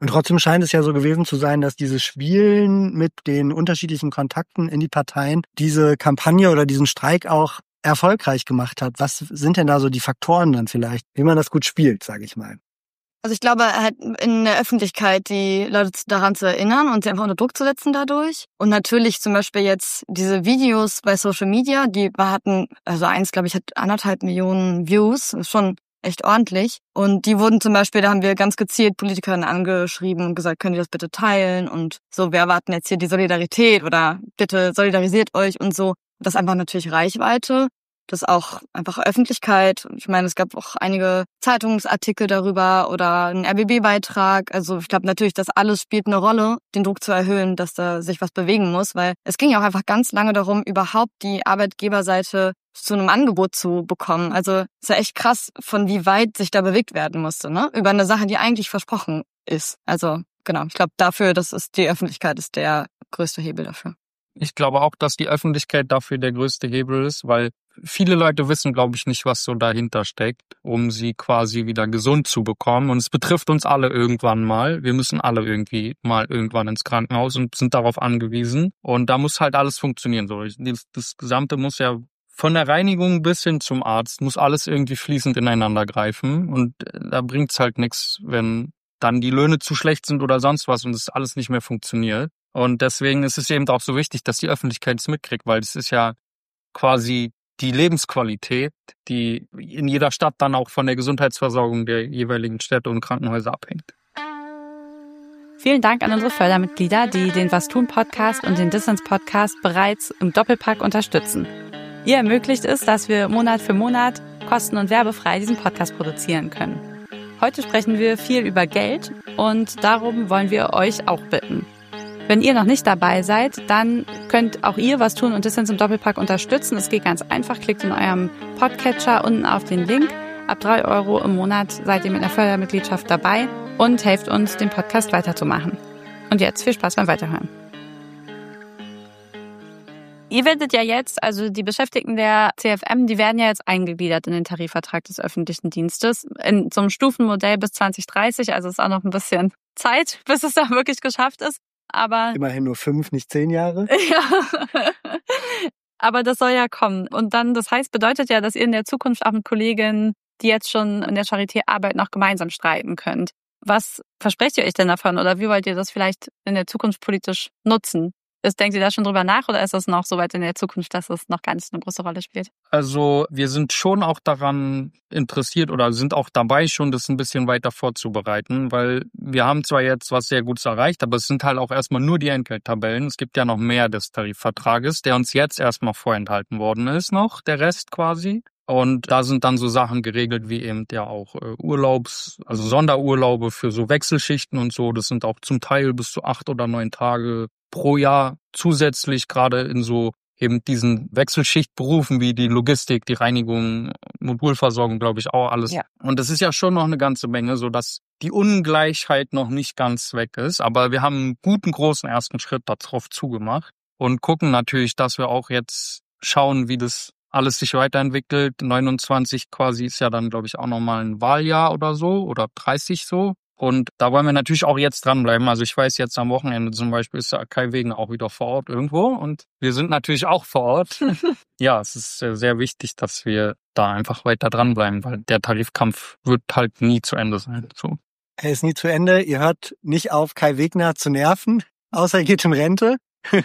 Und trotzdem scheint es ja so gewesen zu sein, dass dieses Spielen mit den unterschiedlichen Kontakten in die Parteien diese Kampagne oder diesen Streik auch erfolgreich gemacht hat. Was sind denn da so die Faktoren dann vielleicht, wie man das gut spielt, sage ich mal? Also ich glaube, halt in der Öffentlichkeit die Leute daran zu erinnern und sie einfach unter Druck zu setzen dadurch. Und natürlich zum Beispiel jetzt diese Videos bei Social Media, die hatten, also eins, glaube ich, hat anderthalb Millionen Views, das ist schon echt ordentlich. Und die wurden zum Beispiel, da haben wir ganz gezielt Politikerinnen angeschrieben und gesagt, können die das bitte teilen? Und so, wir erwarten jetzt hier die Solidarität oder bitte solidarisiert euch und so. Das ist einfach natürlich Reichweite. Das ist auch einfach Öffentlichkeit. Ich meine, es gab auch einige Zeitungsartikel darüber oder einen R B B-Beitrag. Also ich glaube natürlich, das alles spielt eine Rolle, den Druck zu erhöhen, dass da sich was bewegen muss. Weil es ging ja auch einfach ganz lange darum, überhaupt die Arbeitgeberseite zu einem Angebot zu bekommen. Also es ist ja echt krass, von wie weit sich da bewegt werden musste, ne? Über eine Sache, die eigentlich versprochen ist. Also genau, ich glaube dafür, das ist die Öffentlichkeit ist der größte Hebel dafür. Ich glaube auch, dass die Öffentlichkeit dafür der größte Hebel ist, weil viele Leute wissen, glaube ich, nicht, was so dahinter steckt, um sie quasi wieder gesund zu bekommen. Und es betrifft uns alle irgendwann mal. Wir müssen alle irgendwie mal irgendwann ins Krankenhaus und sind darauf angewiesen. Und da muss halt alles funktionieren. So, das, das Gesamte muss ja von der Reinigung bis hin zum Arzt, muss alles irgendwie fließend ineinander greifen. Und da bringt's halt nichts, wenn dann die Löhne zu schlecht sind oder sonst was und es alles nicht mehr funktioniert. Und deswegen ist es eben auch so wichtig, dass die Öffentlichkeit es mitkriegt, weil es ist ja quasi die Lebensqualität, die in jeder Stadt dann auch von der Gesundheitsversorgung der jeweiligen Städte und Krankenhäuser abhängt. Vielen Dank an unsere Fördermitglieder, die den Was tun Podcast und den Dissens Podcast bereits im Doppelpack unterstützen. Ihr ermöglicht es, dass wir Monat für Monat kosten- und werbefrei diesen Podcast produzieren können. Heute sprechen wir viel über Geld und darum wollen wir euch auch bitten. Wenn ihr noch nicht dabei seid, dann könnt auch ihr Was tun und Dissens im Doppelpack unterstützen. Es geht ganz einfach. Klickt in eurem Podcatcher unten auf den Link. Ab drei Euro im Monat seid ihr mit einer Fördermitgliedschaft dabei und helft uns, den Podcast weiterzumachen. Und jetzt viel Spaß beim Weiterhören. Ihr werdet ja jetzt, also die Beschäftigten der C F M, die werden ja jetzt eingegliedert in den Tarifvertrag des öffentlichen Dienstes in so einem Stufenmodell bis zwanzig dreißig. Also ist auch noch ein bisschen Zeit, bis es da wirklich geschafft ist. Aber immerhin nur fünf, nicht zehn Jahre. Ja. Aber das soll ja kommen. Und dann, das heißt, bedeutet ja, dass ihr in der Zukunft auch mit Kollegen, die jetzt schon in der Charité arbeiten, noch gemeinsam streiten könnt. Was versprecht ihr euch denn davon? Oder wie wollt ihr das vielleicht in der Zukunft politisch nutzen? Ist, denkt ihr da schon drüber nach oder ist das noch so weit in der Zukunft, dass es noch gar nicht eine große Rolle spielt? Also wir sind schon auch daran interessiert oder sind auch dabei, schon das ein bisschen weiter vorzubereiten, weil wir haben zwar jetzt was sehr Gutes erreicht, aber es sind halt auch erstmal nur die Entgelttabellen. Es gibt ja noch mehr des Tarifvertrages, der uns jetzt erstmal vorenthalten worden ist noch, der Rest quasi. Und da sind dann so Sachen geregelt wie eben ja auch äh, Urlaubs, also Sonderurlaube für so Wechselschichten und so. Das sind auch zum Teil bis zu acht oder neun Tage pro Jahr zusätzlich, gerade in so eben diesen Wechselschichtberufen wie die Logistik, die Reinigung, Modulversorgung, glaube ich, auch alles. Ja. Und das ist ja schon noch eine ganze Menge, so dass die Ungleichheit noch nicht ganz weg ist. Aber wir haben einen guten, großen ersten Schritt darauf zugemacht und gucken natürlich, dass wir auch jetzt schauen, wie das alles sich weiterentwickelt. neunundzwanzig quasi ist ja dann, glaube ich, auch nochmal ein Wahljahr oder so oder dreißig so. Und da wollen wir natürlich auch jetzt dranbleiben. Also ich weiß jetzt am Wochenende zum Beispiel ist der Kai Wegen auch wieder vor Ort irgendwo und wir sind natürlich auch vor Ort. Ja, es ist sehr wichtig, dass wir da einfach weiter dranbleiben, weil der Tarifkampf wird halt nie zu Ende sein. So. Er ist nie zu Ende. Ihr hört nicht auf, Kai Wegner zu nerven, außer er geht in Rente.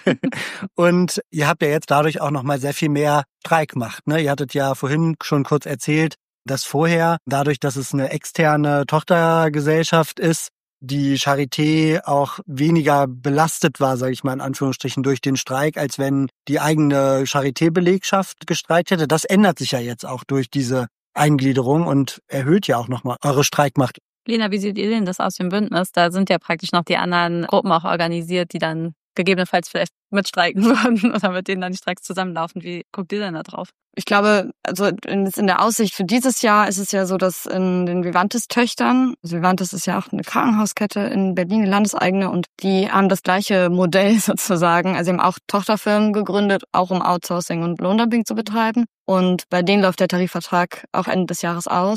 Und ihr habt ja jetzt dadurch auch nochmal sehr viel mehr Streikmacht. Ne? Ihr hattet ja vorhin schon kurz erzählt, dass vorher, dadurch, dass es eine externe Tochtergesellschaft ist, die Charité auch weniger belastet war, sage ich mal in Anführungsstrichen, durch den Streik, als wenn die eigene Charité-Belegschaft gestreikt hätte. Das ändert sich ja jetzt auch durch diese Eingliederung und erhöht ja auch nochmal eure Streikmacht. Lena, wie seht ihr denn das aus dem Bündnis? Da sind ja praktisch noch die anderen Gruppen auch organisiert, die dann gegebenenfalls vielleicht mitstreiken würden oder mit denen dann die Streiks zusammenlaufen. Wie guckt ihr denn da drauf? Ich glaube, also in, in der Aussicht für dieses Jahr ist es ja so, dass in den Vivantes-Töchtern, also Vivantes ist ja auch eine Krankenhauskette in Berlin, eine landeseigene, und die haben das gleiche Modell sozusagen. Also sie haben auch Tochterfirmen gegründet, auch um Outsourcing und Lohndumping zu betreiben. Und bei denen läuft der Tarifvertrag auch Ende des Jahres aus.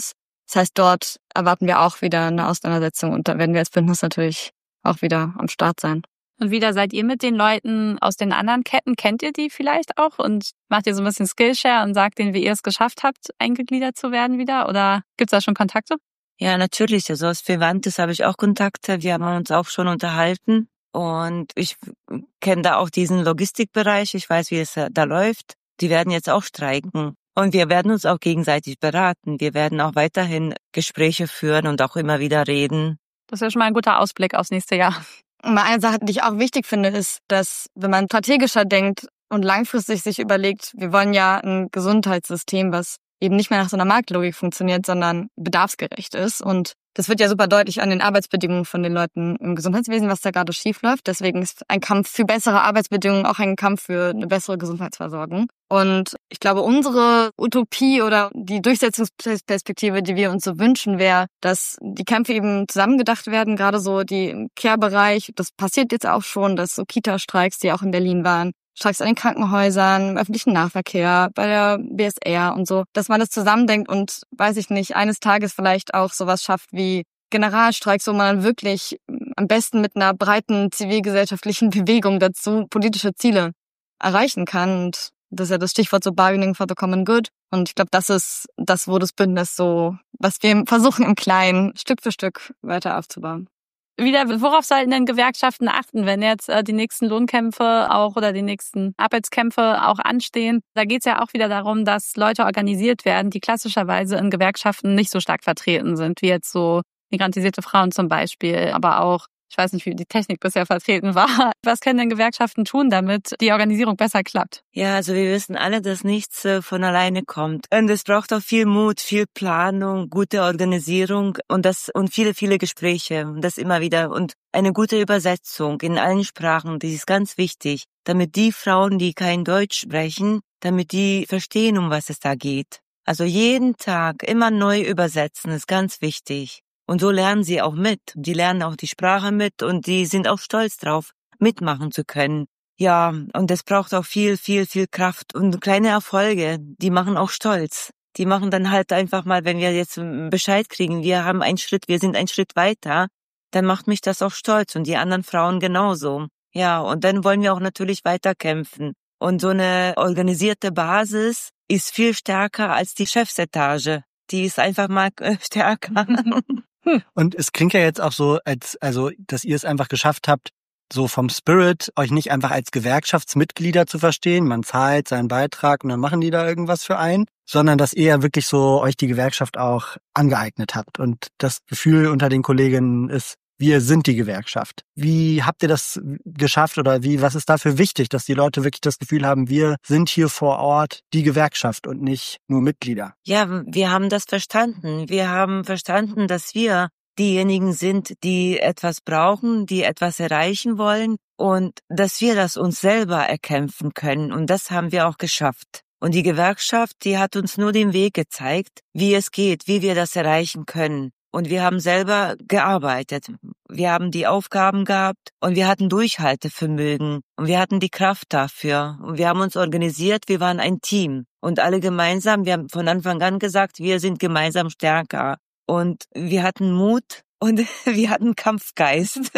Das heißt, dort erwarten wir auch wieder eine Auseinandersetzung und da werden wir als Bündnis natürlich auch wieder am Start sein. Und wieder seid ihr mit den Leuten aus den anderen Ketten, kennt ihr die vielleicht auch und macht ihr so ein bisschen Skillshare und sagt denen, wie ihr es geschafft habt, eingegliedert zu werden wieder? Oder gibt's da schon Kontakte? Ja, natürlich. Also aus Vivantes habe ich auch Kontakte. Wir haben uns auch schon unterhalten und ich kenne da auch diesen Logistikbereich. Ich weiß, wie es da läuft. Die werden jetzt auch streiken und wir werden uns auch gegenseitig beraten. Wir werden auch weiterhin Gespräche führen und auch immer wieder reden. Das ist ja schon mal ein guter Ausblick aufs nächste Jahr. Und eine Sache, die ich auch wichtig finde, ist, dass wenn man strategischer denkt und langfristig sich überlegt, wir wollen ja ein Gesundheitssystem, was eben nicht mehr nach so einer Marktlogik funktioniert, sondern bedarfsgerecht ist. Und das wird ja super deutlich an den Arbeitsbedingungen von den Leuten im Gesundheitswesen, was da gerade schief läuft. Deswegen ist ein Kampf für bessere Arbeitsbedingungen auch ein Kampf für eine bessere Gesundheitsversorgung. Und ich glaube, unsere Utopie oder die Durchsetzungsperspektive, die wir uns so wünschen, wäre, dass die Kämpfe eben zusammengedacht werden, gerade so die im Care-Bereich. Das passiert jetzt auch schon, dass so Kita-Streiks, die auch in Berlin waren, Streiks an den Krankenhäusern, im öffentlichen Nahverkehr, bei der B S R und so, dass man das zusammendenkt und, weiß ich nicht, eines Tages vielleicht auch sowas schafft wie Generalstreiks, wo man dann wirklich am besten mit einer breiten zivilgesellschaftlichen Bewegung dazu politische Ziele erreichen kann. Und das ist ja das Stichwort so Bargaining for the Common Good. Und ich glaube, das ist das, wo das Bündnis so, was wir versuchen im Kleinen Stück für Stück weiter aufzubauen. Wieder, worauf sollten denn Gewerkschaften achten, wenn jetzt äh, die nächsten Lohnkämpfe auch oder die nächsten Arbeitskämpfe auch anstehen? Da geht es ja auch wieder darum, dass Leute organisiert werden, die klassischerweise in Gewerkschaften nicht so stark vertreten sind, wie jetzt so migrantisierte Frauen zum Beispiel, aber auch, ich weiß nicht, wie die Technik bisher vertreten war. Was können denn Gewerkschaften tun, damit die Organisierung besser klappt? Ja, also wir wissen alle, dass nichts äh, von alleine kommt. Und es braucht auch viel Mut, viel Planung, gute Organisierung und das und viele, viele Gespräche. Und das immer wieder. Und eine gute Übersetzung in allen Sprachen, das ist ganz wichtig. Damit die Frauen, die kein Deutsch sprechen, damit die verstehen, um was es da geht. Also jeden Tag immer neu übersetzen, ist ganz wichtig. Und so lernen sie auch mit. Die lernen auch die Sprache mit und die sind auch stolz drauf, mitmachen zu können. Ja, und es braucht auch viel, viel, viel Kraft und kleine Erfolge, die machen auch stolz. Die machen dann halt einfach mal, wenn wir jetzt Bescheid kriegen, wir haben einen Schritt, wir sind einen Schritt weiter, dann macht mich das auch stolz und die anderen Frauen genauso. Ja, und dann wollen wir auch natürlich weiterkämpfen. Und so eine organisierte Basis ist viel stärker als die Chefsetage. Die ist einfach mal stärker. Und es klingt ja jetzt auch so, als also, dass ihr es einfach geschafft habt, so vom Spirit, euch nicht einfach als Gewerkschaftsmitglieder zu verstehen, man zahlt seinen Beitrag und dann machen die da irgendwas für einen, sondern dass ihr ja wirklich so euch die Gewerkschaft auch angeeignet habt. Und das Gefühl unter den Kolleginnen ist, wir sind die Gewerkschaft. Wie habt ihr das geschafft oder wie, was ist dafür wichtig, dass die Leute wirklich das Gefühl haben, wir sind hier vor Ort die Gewerkschaft und nicht nur Mitglieder? Ja, wir haben das verstanden. Wir haben verstanden, dass wir diejenigen sind, die etwas brauchen, die etwas erreichen wollen und dass wir das uns selber erkämpfen können. Und das haben wir auch geschafft. Und die Gewerkschaft, die hat uns nur den Weg gezeigt, wie es geht, wie wir das erreichen können. Und wir haben selber gearbeitet. Wir haben die Aufgaben gehabt und wir hatten Durchhaltevermögen und wir hatten die Kraft dafür. Und wir haben uns organisiert, wir waren ein Team. Und alle gemeinsam, wir haben von Anfang an gesagt, wir sind gemeinsam stärker. Und wir hatten Mut und wir hatten Kampfgeist.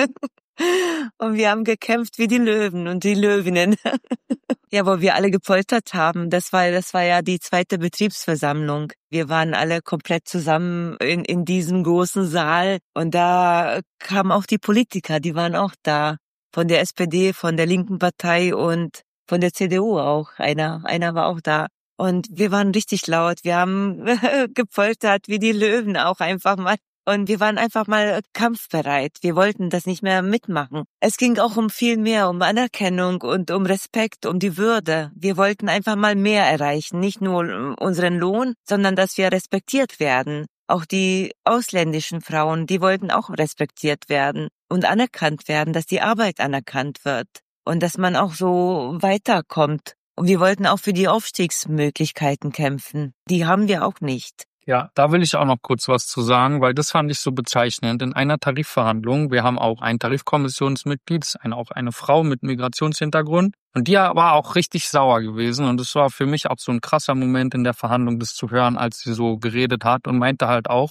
Und wir haben gekämpft wie die Löwen und die Löwinnen. Ja, wo wir alle gepoltert haben. Das war, das war ja die zweite Betriebsversammlung. Wir waren alle komplett zusammen in, in diesem großen Saal. Und da kamen auch die Politiker, die waren auch da. Von der S P D, von der linken Partei und von der C D U auch. Einer, einer war auch da. Und wir waren richtig laut. Wir haben gepoltert wie die Löwen auch einfach mal. Und wir waren einfach mal kampfbereit. Wir wollten das nicht mehr mitmachen. Es ging auch um viel mehr, um Anerkennung und um Respekt, um die Würde. Wir wollten einfach mal mehr erreichen. Nicht nur unseren Lohn, sondern dass wir respektiert werden. Auch die ausländischen Frauen, die wollten auch respektiert werden und anerkannt werden, dass die Arbeit anerkannt wird und dass man auch so weiterkommt. Und wir wollten auch für die Aufstiegsmöglichkeiten kämpfen. Die haben wir auch nicht. Ja, da will ich auch noch kurz was zu sagen, weil das fand ich so bezeichnend. In einer Tarifverhandlung, wir haben auch ein Tarifkommissionsmitglied, eine, auch eine Frau mit Migrationshintergrund. Und die war auch richtig sauer gewesen. Und es war für mich auch so ein krasser Moment in der Verhandlung, das zu hören, als sie so geredet hat und meinte halt auch,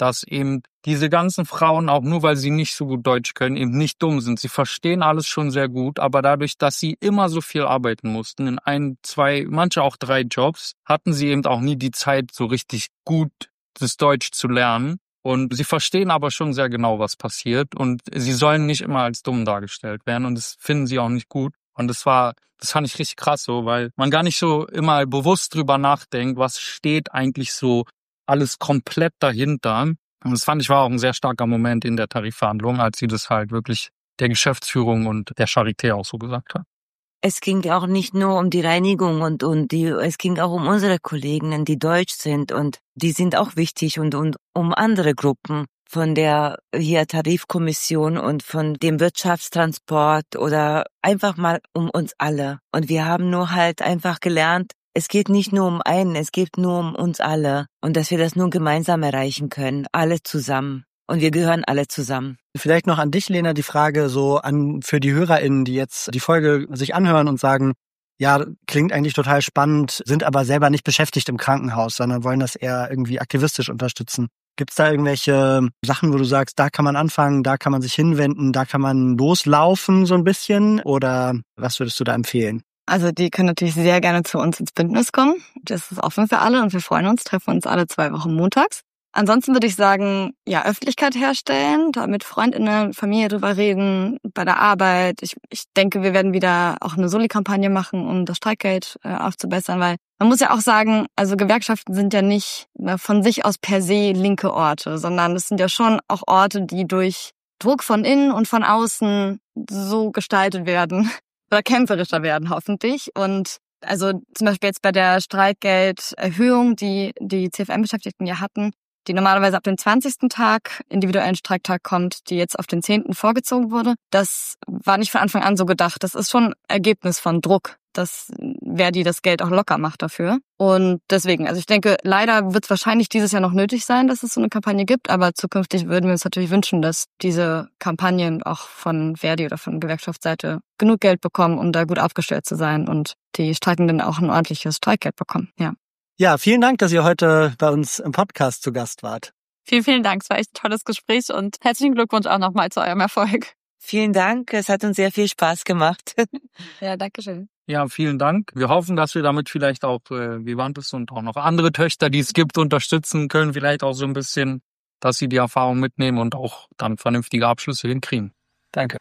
dass eben diese ganzen Frauen, auch nur weil sie nicht so gut Deutsch können, eben nicht dumm sind. Sie verstehen alles schon sehr gut, aber dadurch, dass sie immer so viel arbeiten mussten, in ein, zwei, manche auch drei Jobs, hatten sie eben auch nie die Zeit, so richtig gut das Deutsch zu lernen. Und sie verstehen aber schon sehr genau, was passiert. Und sie sollen nicht immer als dumm dargestellt werden. Und das finden sie auch nicht gut. Und das war, das fand ich richtig krass so, weil man gar nicht so immer bewusst drüber nachdenkt, was steht eigentlich so alles komplett dahinter. Und das fand ich war auch ein sehr starker Moment in der Tarifverhandlung, als sie das halt wirklich der Geschäftsführung und der Charité auch so gesagt hat. Es ging auch nicht nur um die Reinigung und, und die, es ging auch um unsere Kolleginnen, die deutsch sind und die sind auch wichtig und, und um andere Gruppen von der hier Tarifkommission und von dem Wirtschaftstransport oder einfach mal um uns alle. Und wir haben nur halt einfach gelernt, es geht nicht nur um einen, es geht nur um uns alle und dass wir das nur gemeinsam erreichen können, alle zusammen. Und wir gehören alle zusammen. Vielleicht noch an dich, Lena, die Frage so an für die HörerInnen, die jetzt die Folge sich anhören und sagen, ja, klingt eigentlich total spannend, sind aber selber nicht beschäftigt im Krankenhaus, sondern wollen das eher irgendwie aktivistisch unterstützen. Gibt's da irgendwelche Sachen, wo du sagst, da kann man anfangen, da kann man sich hinwenden, da kann man loslaufen so ein bisschen? Oder was würdest du da empfehlen? Also die können natürlich sehr gerne zu uns ins Bündnis kommen. Das ist offen für alle und wir freuen uns, treffen uns alle zwei Wochen montags. Ansonsten würde ich sagen, ja, Öffentlichkeit herstellen, da mit FreundInnen, Familie drüber reden, bei der Arbeit. Ich, ich denke, wir werden wieder auch eine Soli-Kampagne machen, um das Streikgeld äh, aufzubessern, weil man muss ja auch sagen, also Gewerkschaften sind ja nicht von sich aus per se linke Orte, sondern es sind ja schon auch Orte, die durch Druck von innen und von außen so gestaltet werden oder kämpferischer werden hoffentlich. Und also zum Beispiel jetzt bei der Streikgelderhöhung, die die C F M-Beschäftigten ja hatten, die normalerweise ab dem zwanzigsten Tag, individuellen Streiktag kommt, die jetzt auf den zehnten vorgezogen wurde. Das war nicht von Anfang an so gedacht. Das ist schon Ergebnis von Druck, dass Verdi das Geld auch locker macht dafür. Und deswegen, also ich denke, leider wird es wahrscheinlich dieses Jahr noch nötig sein, dass es so eine Kampagne gibt, aber zukünftig würden wir uns natürlich wünschen, dass diese Kampagnen auch von Verdi oder von Gewerkschaftsseite genug Geld bekommen, um da gut aufgestellt zu sein und die Streikenden auch ein ordentliches Streikgeld bekommen, ja. Ja, vielen Dank, dass ihr heute bei uns im Podcast zu Gast wart. Vielen, vielen Dank. Es war echt ein tolles Gespräch und herzlichen Glückwunsch auch nochmal zu eurem Erfolg. Vielen Dank, es hat uns sehr viel Spaß gemacht. Ja, danke schön. Ja, vielen Dank. Wir hoffen, dass wir damit vielleicht auch äh, Vivantes und auch noch andere Töchter, die es gibt, unterstützen können. Vielleicht auch so ein bisschen, dass sie die Erfahrung mitnehmen und auch dann vernünftige Abschlüsse hinkriegen. Danke.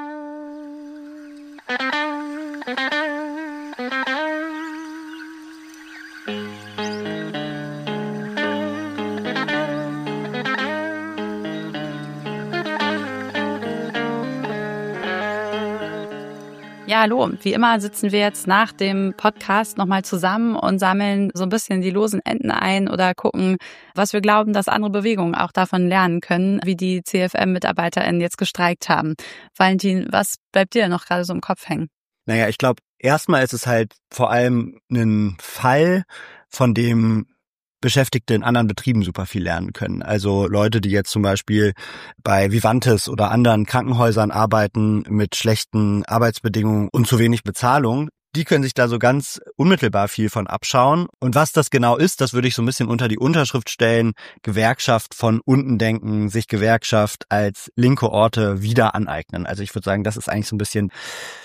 Ja, hallo. Wie immer sitzen wir jetzt nach dem Podcast nochmal zusammen und sammeln so ein bisschen die losen Enden ein oder gucken, was wir glauben, dass andere Bewegungen auch davon lernen können, wie die C F M-MitarbeiterInnen jetzt gestreikt haben. Valentin, was bleibt dir noch gerade so im Kopf hängen? Naja, ich glaube, erstmal ist es halt vor allem ein Fall, von dem Beschäftigte in anderen Betrieben super viel lernen können. Also Leute, die jetzt zum Beispiel bei Vivantes oder anderen Krankenhäusern arbeiten mit schlechten Arbeitsbedingungen und zu wenig Bezahlung, die können sich da so ganz unmittelbar viel von abschauen. Und was das genau ist, das würde ich so ein bisschen unter die Unterschrift stellen. Gewerkschaft von unten denken, sich Gewerkschaft als linke Orte wieder aneignen. Also ich würde sagen, das ist eigentlich so ein bisschen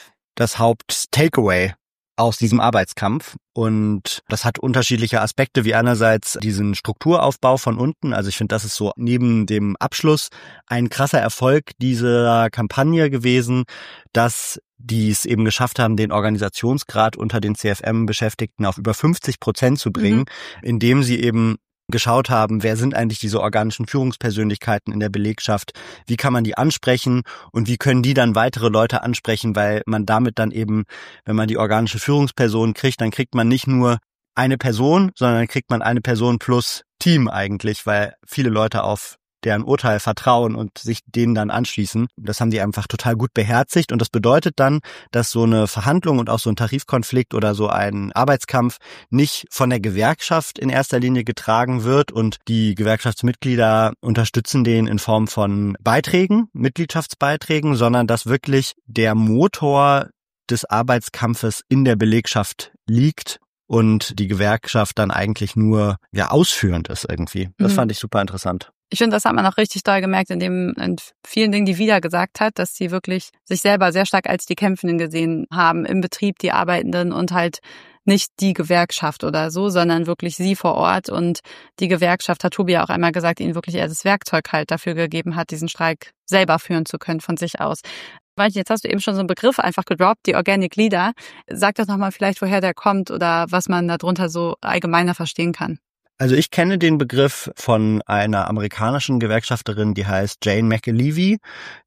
das Haupt-Takeaway aus diesem Arbeitskampf. Und das hat unterschiedliche Aspekte, wie einerseits diesen Strukturaufbau von unten. Also ich finde, das ist so neben dem Abschluss ein krasser Erfolg dieser Kampagne gewesen, dass die es eben geschafft haben, den Organisationsgrad unter den C F M-Beschäftigten auf über fünfzig Prozent zu bringen, mhm. indem sie eben geschaut haben, wer sind eigentlich diese organischen Führungspersönlichkeiten in der Belegschaft, wie kann man die ansprechen und wie können die dann weitere Leute ansprechen, weil man damit dann eben, wenn man die organische Führungsperson kriegt, dann kriegt man nicht nur eine Person, sondern dann kriegt man eine Person plus Team eigentlich, weil viele Leute auf deren Urteil vertrauen und sich denen dann anschließen. Das haben die einfach total gut beherzigt und das bedeutet dann, dass so eine Verhandlung und auch so ein Tarifkonflikt oder so ein Arbeitskampf nicht von der Gewerkschaft in erster Linie getragen wird und die Gewerkschaftsmitglieder unterstützen den in Form von Beiträgen, Mitgliedschaftsbeiträgen, sondern dass wirklich der Motor des Arbeitskampfes in der Belegschaft liegt und die Gewerkschaft dann eigentlich nur ja ausführend ist irgendwie. Das Mhm. fand ich super interessant. Ich finde, das hat man auch richtig doll gemerkt in dem, in vielen Dingen, die Vida gesagt hat, dass sie wirklich sich selber sehr stark als die Kämpfenden gesehen haben im Betrieb, die Arbeitenden und halt nicht die Gewerkschaft oder so, sondern wirklich sie vor Ort. Und die Gewerkschaft, hat Tobi ja auch einmal gesagt, ihnen wirklich eher das Werkzeug halt dafür gegeben hat, diesen Streik selber führen zu können von sich aus. Weil jetzt hast du eben schon so einen Begriff einfach gedroppt, die Organic Leader. Sag doch nochmal vielleicht, woher der kommt oder was man darunter so allgemeiner verstehen kann. Also ich kenne den Begriff von einer amerikanischen Gewerkschafterin, die heißt Jane McAlevey,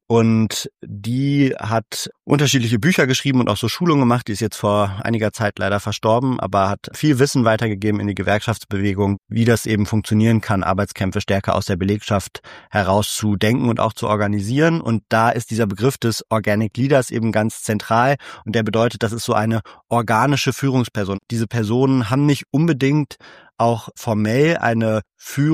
und die hat unterschiedliche Bücher geschrieben und auch so Schulungen gemacht. Die ist jetzt vor einiger Zeit leider verstorben, aber hat viel Wissen weitergegeben in die Gewerkschaftsbewegung, wie das eben funktionieren kann, Arbeitskämpfe stärker aus der Belegschaft heraus zu denken und auch zu organisieren. Und da ist dieser Begriff des Organic Leaders eben ganz zentral, und der bedeutet, das ist so eine organische Führungsperson. Diese Personen haben nicht unbedingt auch formell eine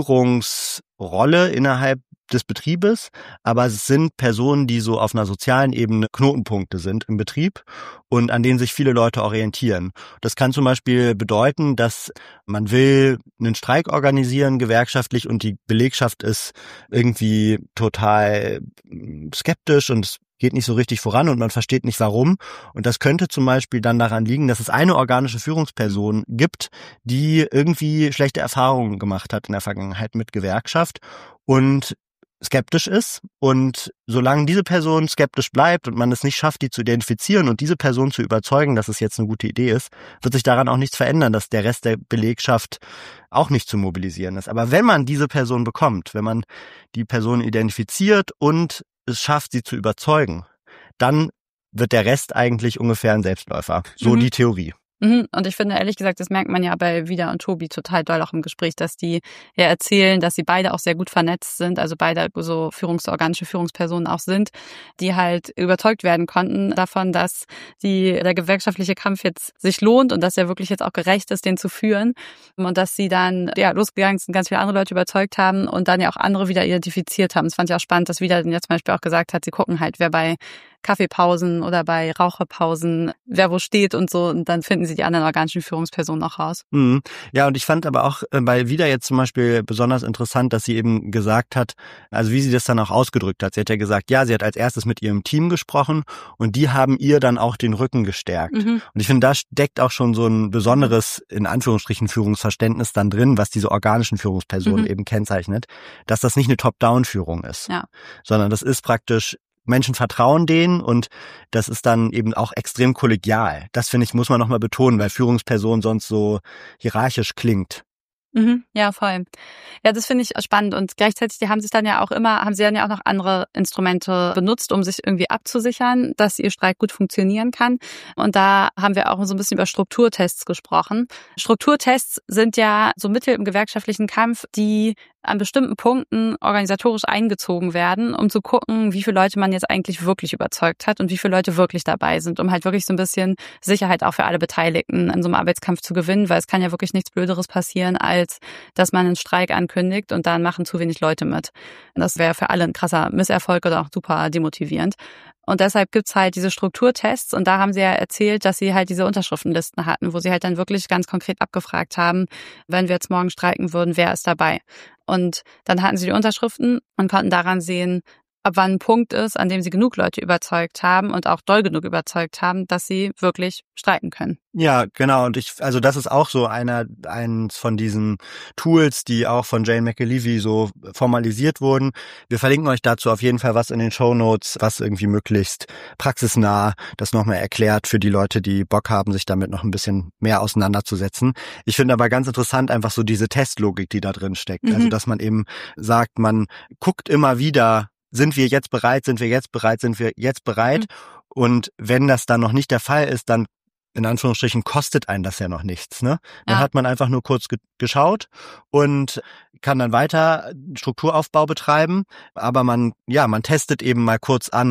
Führungsrolle innerhalb des Betriebes, aber es sind Personen, die so auf einer sozialen Ebene Knotenpunkte sind im Betrieb und an denen sich viele Leute orientieren. Das kann zum Beispiel bedeuten, dass man will einen Streik organisieren, gewerkschaftlich, und die Belegschaft ist irgendwie total skeptisch und es geht nicht so richtig voran und man versteht nicht warum. Und das könnte zum Beispiel dann daran liegen, dass es eine organische Führungsperson gibt, die irgendwie schlechte Erfahrungen gemacht hat in der Vergangenheit mit Gewerkschaft und skeptisch ist. Und solange diese Person skeptisch bleibt und man es nicht schafft, die zu identifizieren und diese Person zu überzeugen, dass es jetzt eine gute Idee ist, wird sich daran auch nichts verändern, dass der Rest der Belegschaft auch nicht zu mobilisieren ist. Aber wenn man diese Person bekommt, wenn man die Person identifiziert und es schafft, sie zu überzeugen, dann wird der Rest eigentlich ungefähr ein Selbstläufer. So Mhm. die Theorie. Mhm. Und ich finde, ehrlich gesagt, das merkt man ja bei Vida und Tobi total doll auch im Gespräch, dass die ja erzählen, dass sie beide auch sehr gut vernetzt sind, also beide so führungsorganische Führungspersonen auch sind, die halt überzeugt werden konnten davon, dass die, der gewerkschaftliche Kampf jetzt sich lohnt und dass er wirklich jetzt auch gerecht ist, den zu führen. Und dass sie dann ja losgegangen sind, ganz viele andere Leute überzeugt haben und dann ja auch andere wieder identifiziert haben. Das fand ich auch spannend, dass Vida dann jetzt zum Beispiel auch gesagt hat, sie gucken halt, wer bei Kaffeepausen oder bei Raucherpausen, wer wo steht und so, und dann finden sie die anderen organischen Führungspersonen auch raus. Mhm. Ja, und ich fand aber auch äh, bei Vida jetzt zum Beispiel besonders interessant, dass sie eben gesagt hat, also wie sie das dann auch ausgedrückt hat. Sie hat ja gesagt, ja, sie hat als erstes mit ihrem Team gesprochen und die haben ihr dann auch den Rücken gestärkt. Mhm. Und ich finde, da steckt auch schon so ein besonderes, in Anführungsstrichen, Führungsverständnis dann drin, was diese organischen Führungspersonen Mhm. eben kennzeichnet, dass das nicht eine Top-Down-Führung ist, Ja. sondern das ist praktisch, Menschen vertrauen denen und das ist dann eben auch extrem kollegial. Das, finde ich, muss man nochmal betonen, weil Führungsperson sonst so hierarchisch klingt. Mhm. Ja, voll. Ja, das finde ich spannend und gleichzeitig, die haben sich dann ja auch immer, haben sie dann ja auch noch andere Instrumente benutzt, um sich irgendwie abzusichern, dass ihr Streik gut funktionieren kann. Und da haben wir auch so ein bisschen über Strukturtests gesprochen. Strukturtests sind ja so Mittel im gewerkschaftlichen Kampf, die an bestimmten Punkten organisatorisch eingezogen werden, um zu gucken, wie viele Leute man jetzt eigentlich wirklich überzeugt hat und wie viele Leute wirklich dabei sind, um halt wirklich so ein bisschen Sicherheit auch für alle Beteiligten in so einem Arbeitskampf zu gewinnen, weil es kann ja wirklich nichts Blöderes passieren, als dass man einen Streik ankündigt und dann machen zu wenig Leute mit. Das wäre für alle ein krasser Misserfolg oder auch super demotivierend. Und deshalb gibt's halt diese Strukturtests und da haben sie ja erzählt, dass sie halt diese Unterschriftenlisten hatten, wo sie halt dann wirklich ganz konkret abgefragt haben, wenn wir jetzt morgen streiken würden, wer ist dabei? Und dann hatten sie die Unterschriften und konnten daran sehen, ab wann ein Punkt ist, an dem sie genug Leute überzeugt haben und auch doll genug überzeugt haben, dass sie wirklich streiken können. Ja, genau. Und ich, also das ist auch so einer, eins von diesen Tools, die auch von Jane McAlevey so formalisiert wurden. Wir verlinken euch dazu auf jeden Fall was in den Shownotes, was irgendwie möglichst praxisnah das nochmal erklärt für die Leute, die Bock haben, sich damit noch ein bisschen mehr auseinanderzusetzen. Ich finde aber ganz interessant einfach so diese Testlogik, die da drin steckt. Mhm. Also, dass man eben sagt, man guckt immer wieder, sind wir jetzt bereit, sind wir jetzt bereit, sind wir jetzt bereit? Mhm. Und wenn das dann noch nicht der Fall ist, dann in Anführungsstrichen kostet einen das ja noch nichts, ne? Dann Ja. hat man einfach nur kurz ge- geschaut und kann dann weiter Strukturaufbau betreiben, aber man, ja, man testet eben mal kurz an,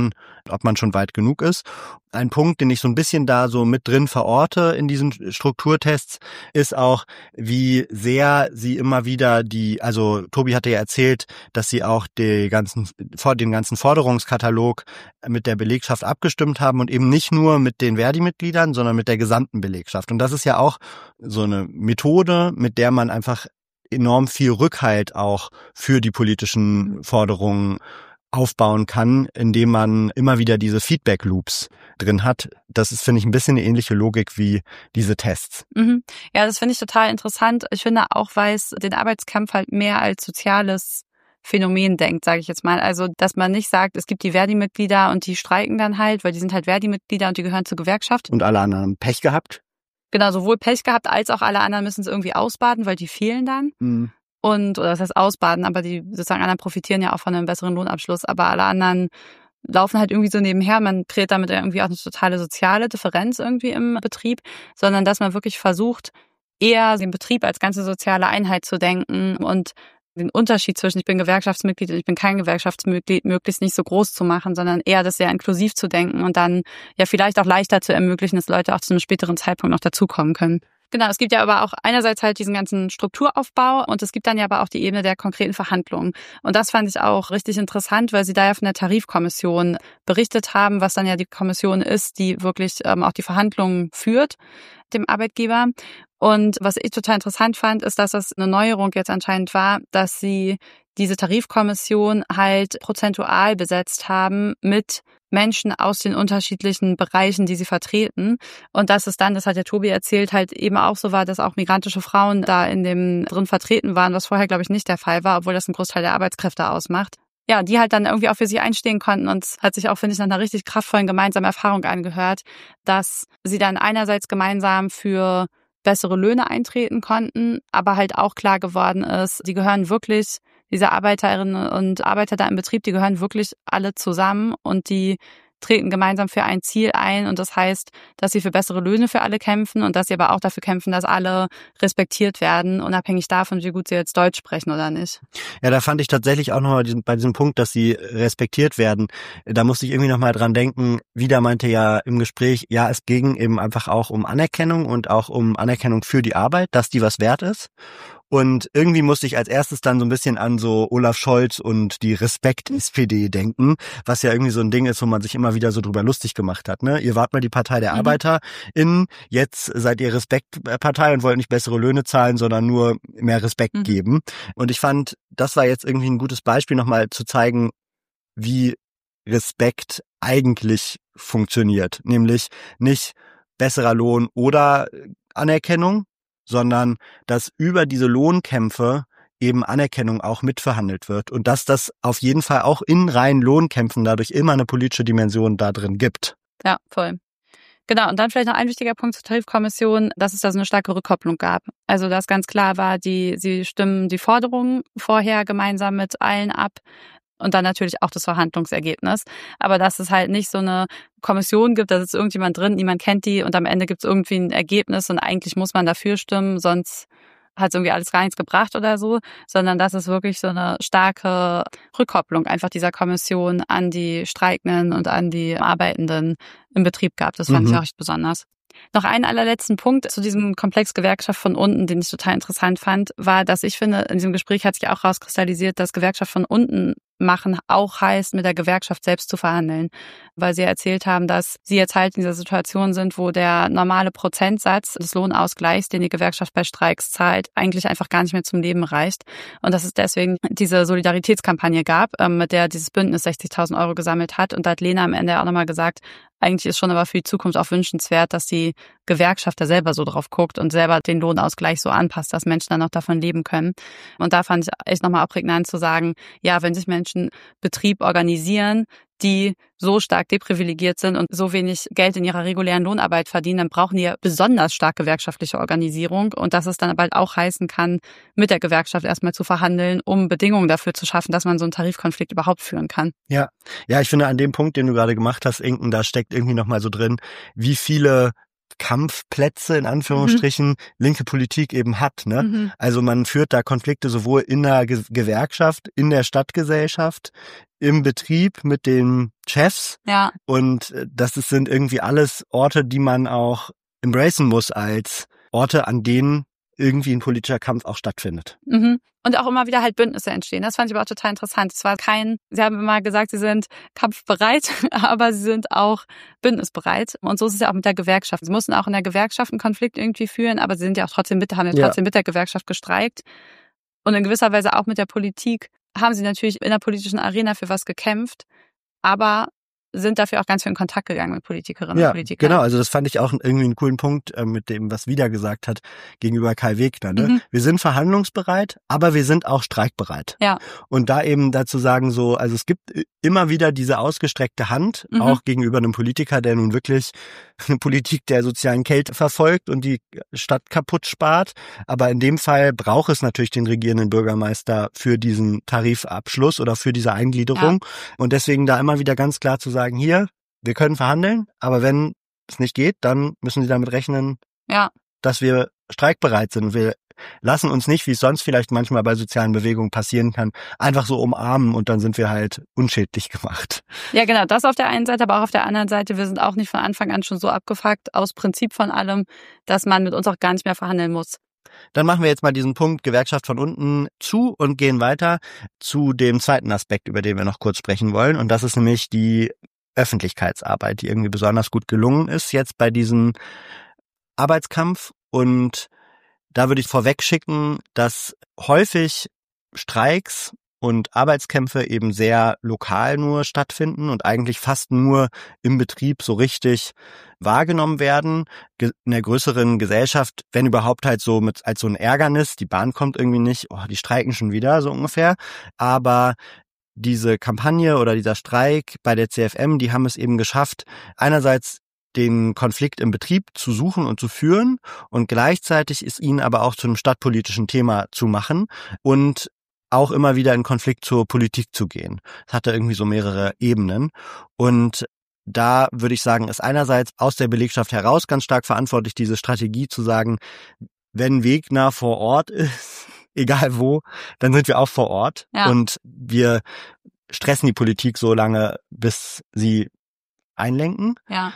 ob man schon weit genug ist. Ein Punkt, den ich so ein bisschen da so mit drin verorte in diesen Strukturtests, ist auch, wie sehr sie immer wieder die, also Tobi hatte ja erzählt, dass sie auch die ganzen, den ganzen Forderungskatalog mit der Belegschaft abgestimmt haben und eben nicht nur mit den Verdi-Mitgliedern, sondern mit der gesamten Belegschaft. Und das ist ja auch so eine Methode, mit der man einfach enorm viel Rückhalt auch für die politischen Forderungen aufbauen kann, indem man immer wieder diese Feedback-Loops drin hat. Das ist, finde ich, ein bisschen eine ähnliche Logik wie diese Tests. Mhm. Ja, das finde ich total interessant. Ich finde auch, weil es den Arbeitskampf halt mehr als soziales Phänomen denkt, sage ich jetzt mal. Also, dass man nicht sagt, es gibt die Verdi-Mitglieder und die streiken dann halt, weil die sind halt Verdi-Mitglieder und die gehören zur Gewerkschaft. Und alle anderen haben Pech gehabt. Genau, sowohl Pech gehabt, als auch alle anderen müssen es irgendwie ausbaden, weil die fehlen dann. Mhm. Und, oder das heißt ausbaden, aber die sozusagen anderen profitieren ja auch von einem besseren Lohnabschluss, aber alle anderen laufen halt irgendwie so nebenher. Man kreiert damit irgendwie auch eine totale soziale Differenz irgendwie im Betrieb, sondern dass man wirklich versucht, eher den Betrieb als ganze soziale Einheit zu denken und den Unterschied zwischen ich bin Gewerkschaftsmitglied und ich bin kein Gewerkschaftsmitglied möglichst nicht so groß zu machen, sondern eher das sehr inklusiv zu denken und dann ja vielleicht auch leichter zu ermöglichen, dass Leute auch zu einem späteren Zeitpunkt noch dazukommen können. Genau, es gibt ja aber auch einerseits halt diesen ganzen Strukturaufbau und es gibt dann ja aber auch die Ebene der konkreten Verhandlungen. Und das fand ich auch richtig interessant, weil sie da ja von der Tarifkommission berichtet haben, was dann ja die Kommission ist, die wirklich ähm, auch die Verhandlungen führt, dem Arbeitgeber. Und was ich total interessant fand, ist, dass das eine Neuerung jetzt anscheinend war, dass sie diese Tarifkommission halt prozentual besetzt haben mit Menschen aus den unterschiedlichen Bereichen, die sie vertreten. Und dass es dann, das hat ja Tobi erzählt, halt eben auch so war, dass auch migrantische Frauen da in dem drin vertreten waren, was vorher, glaube ich, nicht der Fall war, obwohl das einen Großteil der Arbeitskräfte ausmacht. Ja, die halt dann irgendwie auch für sich einstehen konnten. Und es hat sich auch, finde ich, nach einer richtig kraftvollen gemeinsamen Erfahrung angehört, dass sie dann einerseits gemeinsam für bessere Löhne eintreten konnten, aber halt auch klar geworden ist, die gehören wirklich, diese Arbeiterinnen und Arbeiter da im Betrieb, die gehören wirklich alle zusammen und die treten gemeinsam für ein Ziel ein und das heißt, dass sie für bessere Löhne für alle kämpfen und dass sie aber auch dafür kämpfen, dass alle respektiert werden, unabhängig davon, wie gut sie jetzt Deutsch sprechen oder nicht. Ja, da fand ich tatsächlich auch nochmal bei diesem Punkt, dass sie respektiert werden, da musste ich irgendwie nochmal dran denken, Vida meinte ja im Gespräch, ja, es ging eben einfach auch um Anerkennung und auch um Anerkennung für die Arbeit, dass die was wert ist. Und irgendwie musste ich als erstes dann so ein bisschen an so Olaf Scholz und die Respekt-S P D denken, was ja irgendwie so ein Ding ist, wo man sich immer wieder so drüber lustig gemacht hat. Ne? Ihr wart mal die Partei der mhm. ArbeiterInnen, jetzt seid ihr Respektpartei und wollt nicht bessere Löhne zahlen, sondern nur mehr Respekt mhm. geben. Und ich fand, das war jetzt irgendwie ein gutes Beispiel, nochmal zu zeigen, wie Respekt eigentlich funktioniert. Nämlich nicht besserer Lohn oder Anerkennung, sondern dass über diese Lohnkämpfe eben Anerkennung auch mitverhandelt wird und dass das auf jeden Fall auch in reinen Lohnkämpfen dadurch immer eine politische Dimension da drin gibt. Ja, voll. Genau, und dann vielleicht noch ein wichtiger Punkt zur Tarifkommission, dass es da so eine starke Rückkopplung gab. Also dass ganz klar war, die sie stimmen die Forderungen vorher gemeinsam mit allen ab. Und dann natürlich auch das Verhandlungsergebnis. Aber dass es halt nicht so eine Kommission gibt, da sitzt irgendjemand drin, niemand kennt die und am Ende gibt es irgendwie ein Ergebnis und eigentlich muss man dafür stimmen, sonst hat es irgendwie alles gar nichts gebracht oder so, sondern dass es wirklich so eine starke Rückkopplung einfach dieser Kommission an die Streikenden und an die Arbeitenden im Betrieb gab. Das fand mhm. ich auch echt besonders. Noch einen allerletzten Punkt zu diesem Komplex Gewerkschaft von unten, den ich total interessant fand, war, dass ich finde, in diesem Gespräch hat sich auch rauskristallisiert, dass Gewerkschaft von unten machen auch heißt, mit der Gewerkschaft selbst zu verhandeln, weil sie erzählt haben, dass sie jetzt halt in dieser Situation sind, wo der normale Prozentsatz des Lohnausgleichs, den die Gewerkschaft bei Streiks zahlt, eigentlich einfach gar nicht mehr zum Leben reicht und dass es deswegen diese Solidaritätskampagne gab, mit der dieses Bündnis sechzigtausend Euro gesammelt hat und da hat Lena am Ende auch nochmal gesagt, eigentlich ist schon aber für die Zukunft auch wünschenswert, dass die Gewerkschaft da selber so drauf guckt und selber den Lohnausgleich so anpasst, dass Menschen dann auch davon leben können. Und da fand ich echt nochmal auch prägnant zu sagen, ja, wenn sich Menschen Betrieb organisieren, die so stark deprivilegiert sind und so wenig Geld in ihrer regulären Lohnarbeit verdienen, dann brauchen die ja besonders stark gewerkschaftliche Organisierung und dass es dann bald auch heißen kann, mit der Gewerkschaft erstmal zu verhandeln, um Bedingungen dafür zu schaffen, dass man so einen Tarifkonflikt überhaupt führen kann. Ja, ja, ich finde an dem Punkt, den du gerade gemacht hast, Inken, da steckt irgendwie nochmal so drin, wie viele Kampfplätze in Anführungsstrichen mhm. linke Politik eben hat. Ne? Mhm. Also man führt da Konflikte sowohl in der Ge- Gewerkschaft, in der Stadtgesellschaft, im Betrieb mit den Chefs. Ja. Und das ist, sind irgendwie alles Orte, die man auch embracen muss als Orte, an denen irgendwie ein politischer Kampf auch stattfindet. Mhm. Und auch immer wieder halt Bündnisse entstehen. Das fand ich aber auch total interessant. Es war kein, Sie haben immer gesagt, Sie sind kampfbereit, aber Sie sind auch bündnisbereit. Und so ist es ja auch mit der Gewerkschaft. Sie mussten auch in der Gewerkschaft einen Konflikt irgendwie führen, aber Sie sind ja auch trotzdem mit, haben ja trotzdem ja. mit der Gewerkschaft gestreikt. Und in gewisser Weise auch mit der Politik haben Sie natürlich in der politischen Arena für was gekämpft, aber sind dafür auch ganz viel in Kontakt gegangen mit Politikerinnen ja, und Politikern. Genau, also das fand ich auch irgendwie einen coolen Punkt äh, mit dem, was Vida gesagt hat gegenüber Kai Wegner. Ne? Mhm. Wir sind verhandlungsbereit, aber wir sind auch streikbereit. Ja. Und da eben dazu sagen so, also es gibt immer wieder diese ausgestreckte Hand, mhm. auch gegenüber einem Politiker, der nun wirklich eine Politik der sozialen Kälte verfolgt und die Stadt kaputt spart. Aber in dem Fall braucht es natürlich den regierenden Bürgermeister für diesen Tarifabschluss oder für diese Eingliederung. Ja. Und deswegen da immer wieder ganz klar zu sagen, hier, wir können verhandeln, aber wenn es nicht geht, dann müssen Sie damit rechnen, ja. dass wir streikbereit sind. Wir lassen uns nicht, wie es sonst vielleicht manchmal bei sozialen Bewegungen passieren kann, einfach so umarmen und dann sind wir halt unschädlich gemacht. Ja, genau, das auf der einen Seite, aber auch auf der anderen Seite, wir sind auch nicht von Anfang an schon so abgefuckt, aus Prinzip von allem, dass man mit uns auch gar nicht mehr verhandeln muss. Dann machen wir jetzt mal diesen Punkt Gewerkschaft von unten zu und gehen weiter zu dem zweiten Aspekt, über den wir noch kurz sprechen wollen. Und das ist nämlich die Öffentlichkeitsarbeit, die irgendwie besonders gut gelungen ist jetzt bei diesem Arbeitskampf. Und da würde ich vorweg schicken, dass häufig Streiks und Arbeitskämpfe eben sehr lokal nur stattfinden und eigentlich fast nur im Betrieb so richtig wahrgenommen werden. In der größeren Gesellschaft, wenn überhaupt halt so mit als so ein Ärgernis, die Bahn kommt irgendwie nicht, oh, die streiken schon wieder, so ungefähr. Aber diese Kampagne oder dieser Streik bei der C F M, die haben es eben geschafft, einerseits den Konflikt im Betrieb zu suchen und zu führen und gleichzeitig ist ihnen aber auch zu einem stadtpolitischen Thema zu machen und auch immer wieder in Konflikt zur Politik zu gehen. Es hatte irgendwie so mehrere Ebenen und da würde ich sagen, ist einerseits aus der Belegschaft heraus ganz stark verantwortlich, diese Strategie zu sagen, wenn Wegner vor Ort ist, egal wo, dann sind wir auch vor Ort ja. und wir stressen die Politik so lange, bis sie einlenken. Ja.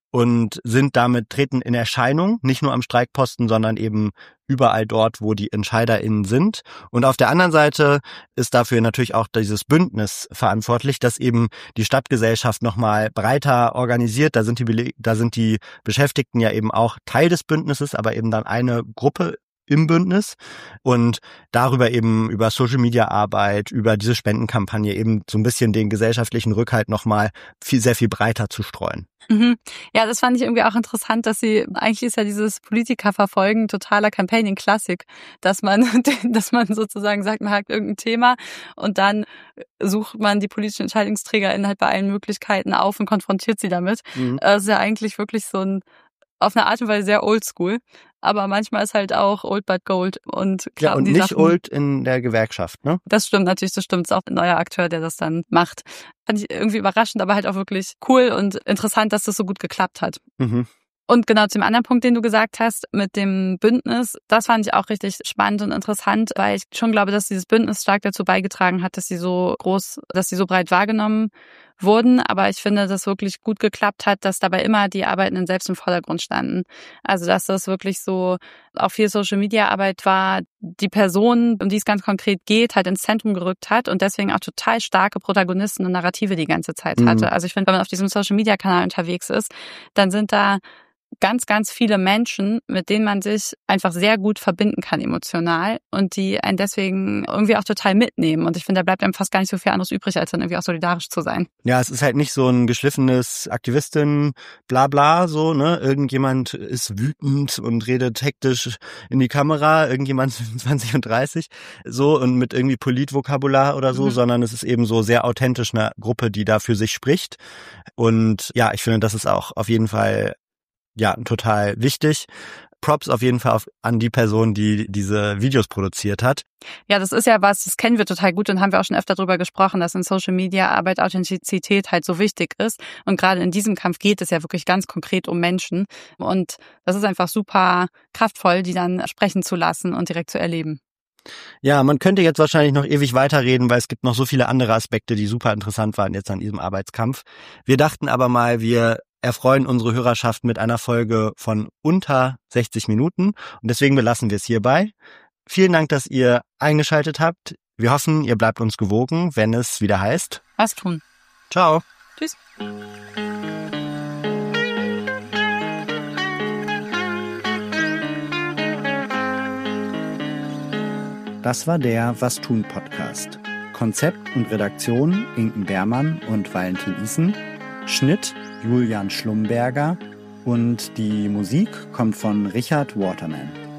Und sind damit, treten in Erscheinung, nicht nur am Streikposten, sondern eben überall dort, wo die EntscheiderInnen sind. Und auf der anderen Seite ist dafür natürlich auch dieses Bündnis verantwortlich, dass eben die Stadtgesellschaft nochmal breiter organisiert. Da sind die, Bele- da sind die Beschäftigten ja eben auch Teil des Bündnisses, aber eben dann eine Gruppe im Bündnis und darüber eben über Social-Media-Arbeit, über diese Spendenkampagne eben so ein bisschen den gesellschaftlichen Rückhalt nochmal viel, sehr viel breiter zu streuen. Mhm. Ja, das fand ich irgendwie auch interessant, dass sie, eigentlich ist ja dieses Politikerverfolgen totaler Campaigning-Klassik, dass man, dass man sozusagen sagt, man hat irgendein Thema und dann sucht man die politischen EntscheidungsträgerInnen halt bei allen Möglichkeiten auf und konfrontiert sie damit. Mhm. Das ist ja eigentlich wirklich so ein, auf eine Art und Weise sehr oldschool, aber manchmal ist halt auch old but gold und klar. Ja, und die nicht Sachen, old in der Gewerkschaft, ne? Das stimmt natürlich, das stimmt. Es ist auch ein neuer Akteur, der das dann macht. Fand ich irgendwie überraschend, aber halt auch wirklich cool und interessant, dass das so gut geklappt hat. Mhm. Und genau zum anderen Punkt, den du gesagt hast, mit dem Bündnis, das fand ich auch richtig spannend und interessant, weil ich schon glaube, dass dieses Bündnis stark dazu beigetragen hat, dass sie so groß, dass sie so breit wahrgenommen wurden. Aber ich finde, dass wirklich gut geklappt hat, dass dabei immer die Arbeitenden selbst im Vordergrund standen. Also, dass das wirklich so auch viel Social-Media-Arbeit war, die Person, um die es ganz konkret geht, halt ins Zentrum gerückt hat und deswegen auch total starke Protagonisten und Narrative die ganze Zeit hatte. Mhm. Also ich finde, wenn man auf diesem Social-Media-Kanal unterwegs ist, dann sind da ganz, ganz viele Menschen, mit denen man sich einfach sehr gut verbinden kann emotional und die einen deswegen irgendwie auch total mitnehmen. Und ich finde, da bleibt einem fast gar nicht so viel anderes übrig, als dann irgendwie auch solidarisch zu sein. Ja, es ist halt nicht so ein geschliffenes Aktivistin bla bla so, ne? Irgendjemand ist wütend und redet hektisch in die Kamera, irgendjemand zwanzig und dreißig so und mit irgendwie Politvokabular oder so, mhm. sondern es ist eben so sehr authentisch eine Gruppe, die da für sich spricht. Und ja, ich finde, das ist auch auf jeden Fall ja, total wichtig. Props auf jeden Fall auf, an die Person, die diese Videos produziert hat. Ja, das ist ja was, das kennen wir total gut und haben wir auch schon öfter darüber gesprochen, dass in Social Media Arbeit Authentizität halt so wichtig ist. Und gerade in diesem Kampf geht es ja wirklich ganz konkret um Menschen. Und das ist einfach super kraftvoll, die dann sprechen zu lassen und direkt zu erleben. Ja, man könnte jetzt wahrscheinlich noch ewig weiterreden, weil es gibt noch so viele andere Aspekte, die super interessant waren jetzt an diesem Arbeitskampf. Wir dachten aber mal, wir erfreuen unsere Hörerschaft mit einer Folge von unter sechzig Minuten und deswegen belassen wir es hierbei. Vielen Dank, dass ihr eingeschaltet habt. Wir hoffen, ihr bleibt uns gewogen, wenn es wieder heißt: Was tun? Ciao. Tschüss. Das war der Was tun Podcast. Konzept und Redaktion Inken Beermann und Valentin Isen. Schnitt Julian Schlumberger und die Musik kommt von Richard Waterman.